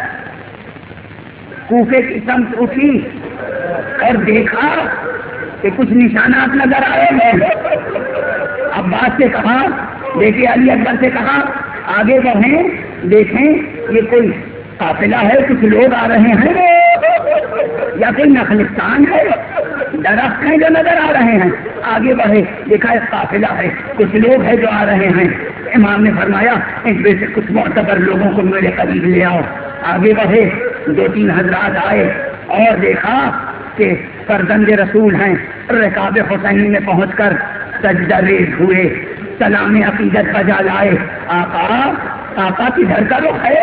کوفے کی سمت اٹھی اور دیکھا کہ کچھ نشانات نظر آ رہے ہیں. عباس سے کہا, بیٹے علی اکبر سے کہا آگے بڑھیں دیکھیں یہ کوئی قافلہ ہے, کچھ لوگ آ رہے ہیں یا کوئی نخلستان ہے, درخت ہیں جو نظر آ رہے ہیں. آگے بڑھے دیکھا ایک قافلہ ہے, کچھ لوگ ہیں جو آ رہے ہیں. امام نے فرمایا ان میں سے کچھ معتبر لوگوں کو میرے قریب لے آؤ. آگے بڑھے, دو تین حضرات آئے اور دیکھا کہ فرزند رسول ہیں. رکاب حسینی میں پہنچ کر سجدہ ریز ہوئے, سلام عقیدت بجا لائے. آقا آقا کدھر کا رخ ہے؟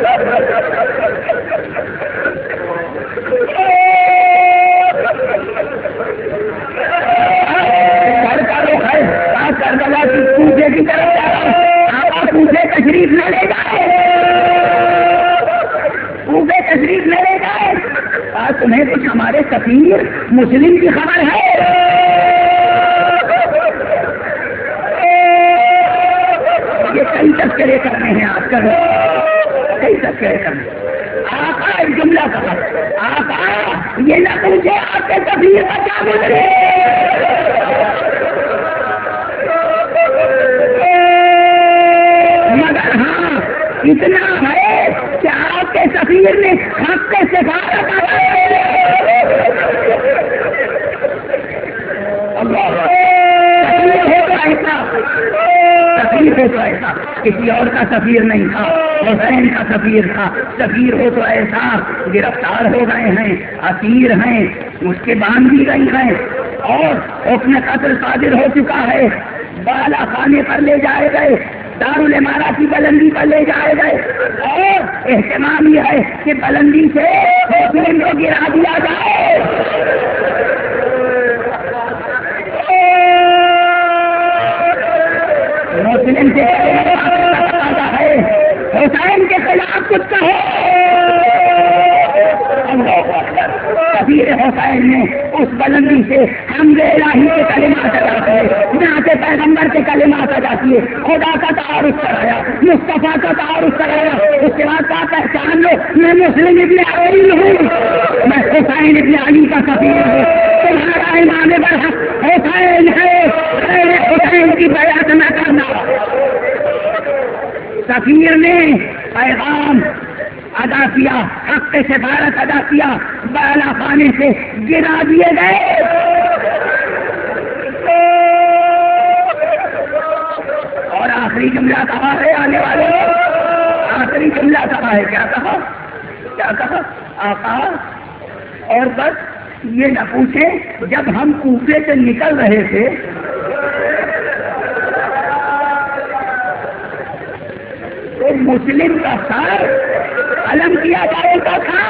گھر کا رخ ہے, کربلا کی پوجے کی طرف جا رہا ہے. آقا پوجے تشریف نہ لے جائے, پوجے تشریف نہ لے جائے. آج تمہیں کچھ ہمارے سفیر مسلم کی خبر ہے؟ یہ کئی تذکرے کرنے ہیں آج کل, کئی تذکرے کرنے. آقا ایک جملہ کہا, آقا یہ نہ پوچھے آپ کے سفیر کا کیا گزرے. مگر ہاں اتنا ہے کہ آپ کے سفیر نے حق کے سفارت سفیر ہو تو ایسا, کسی اور کا سفیر نہیں تھا, حسین کا سفیر تھا. سفیر ہو تو ایسا, گرفتار ہو گئے ہیں, اسیر ہیں, اس کے باندھ دی گئی ہیں اور حکم قتل صادر ہو چکا ہے. بالا خانے پر لے جائے گئے, دارالعمارہ کی بلندی پر لے جائے گئے اور اہتمام یہ ہے کہ بلندی سے مسلم کو گرا دیا جائے. مسلم سے ہے حسین کے خلاف کچھ کہو. کبیر حسین نے اس بلندی سے حمد الہی کے کلمات ادا کیے, یہاں کے پیغمبر کے کلمات ادا کیے, خدا کا تعارف کرایا, مصطفیٰ کا تعارف کرایا. اس کے بعد کا پہچان لو میں مسلم ابن عقیل ہوں, میں حسین ابن علی کا سفیر ہوں. تمہارا امام برحق حسین ہے, حسین کی بیعت نہ کرنا. سفیر نے پیغام ادا کیا, حق سے سفارت ادا کیا, بالا خانے سے گرا دیے گئے. اور آخری جملہ کہا ہے آنے والے, آخری جملہ کہا ہے, کیا کہا کیا کہا آقا. اور بس یہ نہ پوچھیں, جب ہم کوفے سے نکل رہے تھے تو مسلم کا سر قلم کیا جائے گا تھا.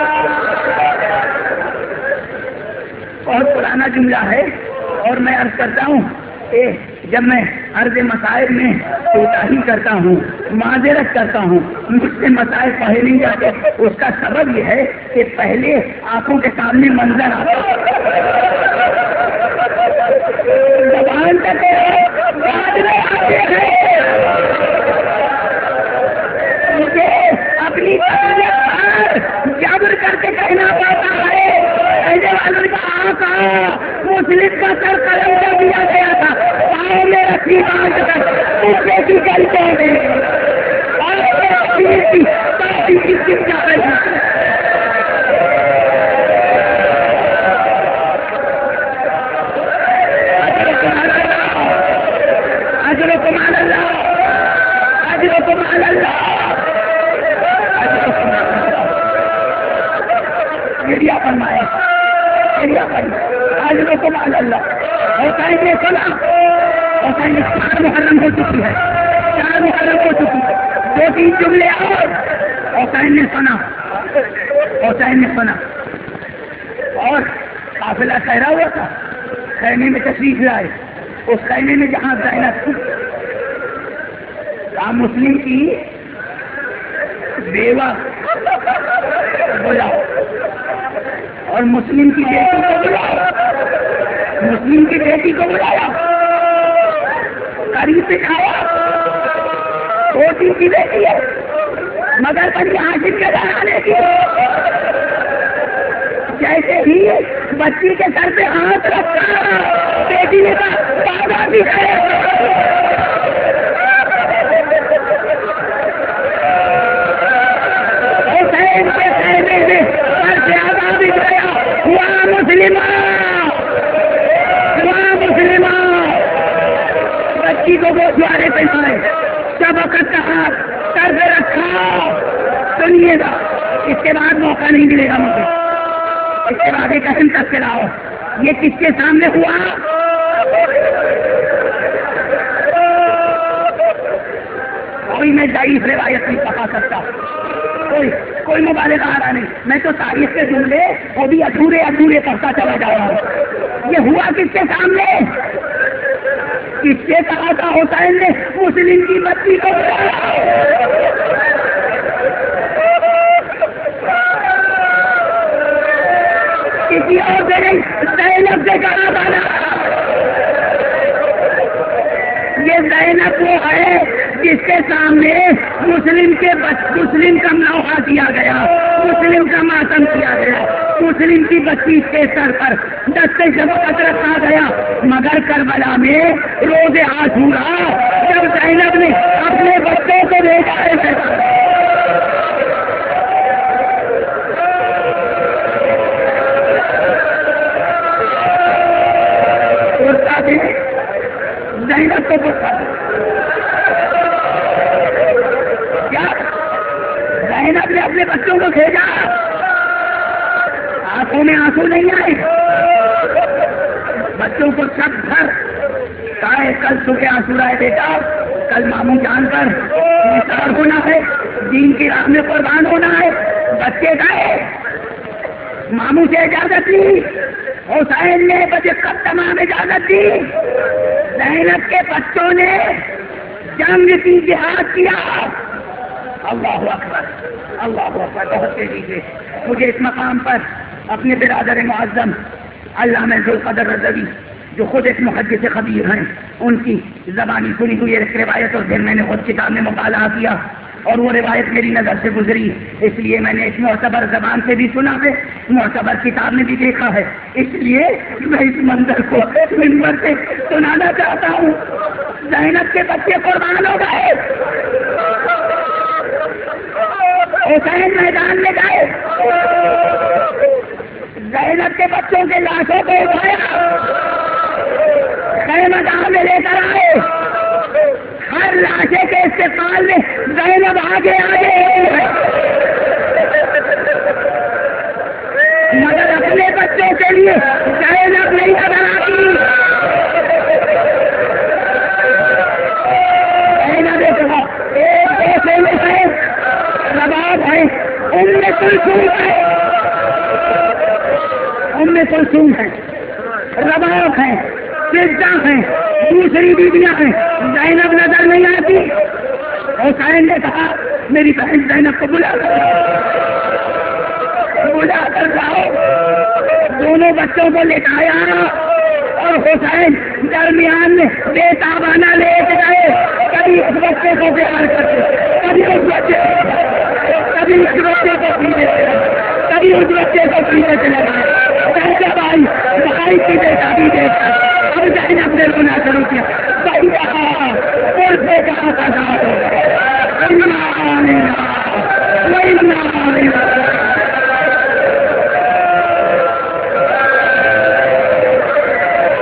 بہت پرانا جملہ ہے اور میں عرض کرتا ہوں کہ جب میں عرض مسائل میں کوتاہی کرتا ہوں, معذرت کرتا ہوں, مجھ سے مسائل پڑھے نہیں جاتے. اس کا سبب یہ ہے کہ پہلے آنکھوں کے سامنے منظر آتا زبان تک آتے ہیں, اپنی جبر کر کے کہنا پڑتا ہے. کہنے والوں کا آقا مسلم کا سر قلم کر دیا گیا تھا, پاؤں میں رکھی باندھ کر کتے کی گلتے میں اجر کمال اللہ, اجر کمال اللہ. میڈیا فرمایا, میڈیا فرمایا اجر کمال اللہ. حسین نے سنا, حسین چار محرم ہو چکی ہے, چار محرم ہو چکی ہے, دو تین جملے اور حسین نے سنا, حسین نے سنا اور قافلہ ٹھہرا ہوا تھا, خیمے میں تشریف لائے. اس خیمے میں جہاں زینب تھی، کہا مسلم کی بیوہ بلاؤ اور مسلم کی بیٹی کو بلاؤ، مسلم کی بیٹی کو بلایا، قریب بٹھایا، چھوٹی کی بیٹی ہے مگر بنی ہاشم کے گھرانے کی، جیسے ہی بچی کے سر پہ ہاتھ رکھا بیٹی نے کہا بابا بھی ہے، حسین کے خیمے میں سر سے آزاد بھی گیا، ہوا مسلمہ ہوا مسلمہ، بچی کو گوشوارے پہنائے، جب وقت کہا سر پہ رکھا، سنیے گا اس کے بعد موقع نہیں ملے گا مجھے، اس کے بعد ایک اہم تذکرہ ہو، یہ کس کے سامنے ہوا؟ کوئی میں ضعیف روایت نہیں پکا سکتا، کوئی کوئی مبالغہ آ رہا نہیں، میں تو تاریخ کے جملے وہ بھی ادھورے ادھورے پڑھتا چلا جا رہا ہوں۔ یہ ہوا کس کے سامنے؟ کس سے کہا تھا حسین نے مسلم کی بچی کو بلایا؟ کسی اور سے نہیں، زینب سے کہا تھا نا۔ یہ زینب وہ ہے جس کے سامنے مسلم کے مسلم کا نوحہ کیا گیا، مسلم کا ماتم کیا گیا، مسلم کی بچی کے سر پر دستے شفقت رکھا گیا، مگر کربلا میں روز عاشورا جب زینب نے اپنے بچوں کو بھیجا ہے زینب کو پوچھا کیا زینب نے اپنے بچوں کو بھیجا، آنکھوں میں آنسو نہیں آئے، بچوں کو سب گھر کہا کل صبح عاشورا ہے بیٹا، کل ماموں جان پر نثار ہونا ہے، دین کی راہ میں قربان ہونا ہے، بچے گئے، ماموں سے اجازت لی، حسین نے بجے کب تمام اجازت دی، زینب کے بچوں نے جنگ کی جہاد کیا، اللہ اکبر اللہ اکبر، بہت تیزی سے مجھے اس مقام پر اپنے برادر معظم علامہ ذوالقدر رضوی جو خود ایک محدث خبیر ہیں ان کی زبانی سنی ہوئی ایک روایت اور پھر میں نے خود کتاب میں مطالعہ کیا اور وہ روایت میری نظر سے گزری، اس لیے میں نے اس معتبر زبان سے بھی سنا ہے، معتبر کتاب میں بھی دیکھا ہے، اس لیے میں اس منظر کو منبر سے سنانا چاہتا ہوں۔ زینب کے بچے قربان ہو گئے، حسین میدان میں گئے، زینب کے بچوں کے لاشوں کو اٹھایا، خیمہ گاہ میں لے کر آئے، ہر لاشے کے استقبال میں زینب آگے آگے ہے، مگر اپنے بچوں کے لیے زینب نہیں نظر آتی، زینب ایک ایسے میں ہے، رباب ہے، ام کلثوم ہے، ام کلثوم ہے، رباب ہے، فضہ ہیں، دوسری بیویاں ہیں، زینب نظر نہیں آتی، حسین نے کہا میری بہن زینب کو بلا کر بلا کر لاؤ، دونوں بچوں کو لٹایا اور حسین درمیان میں بے تابانہ لیٹ گئے، کبھی اس بچے کو پیار کرتے، کبھی اس بچے کبھی اس بچے کو پینے کبھی اس بچے کو پینے سے لگائے، بھائی بھائی کی بیٹا بھی دیکھا، اب زینب نے رونا شروع کیا، بھائی کہا اور سے کہا تھا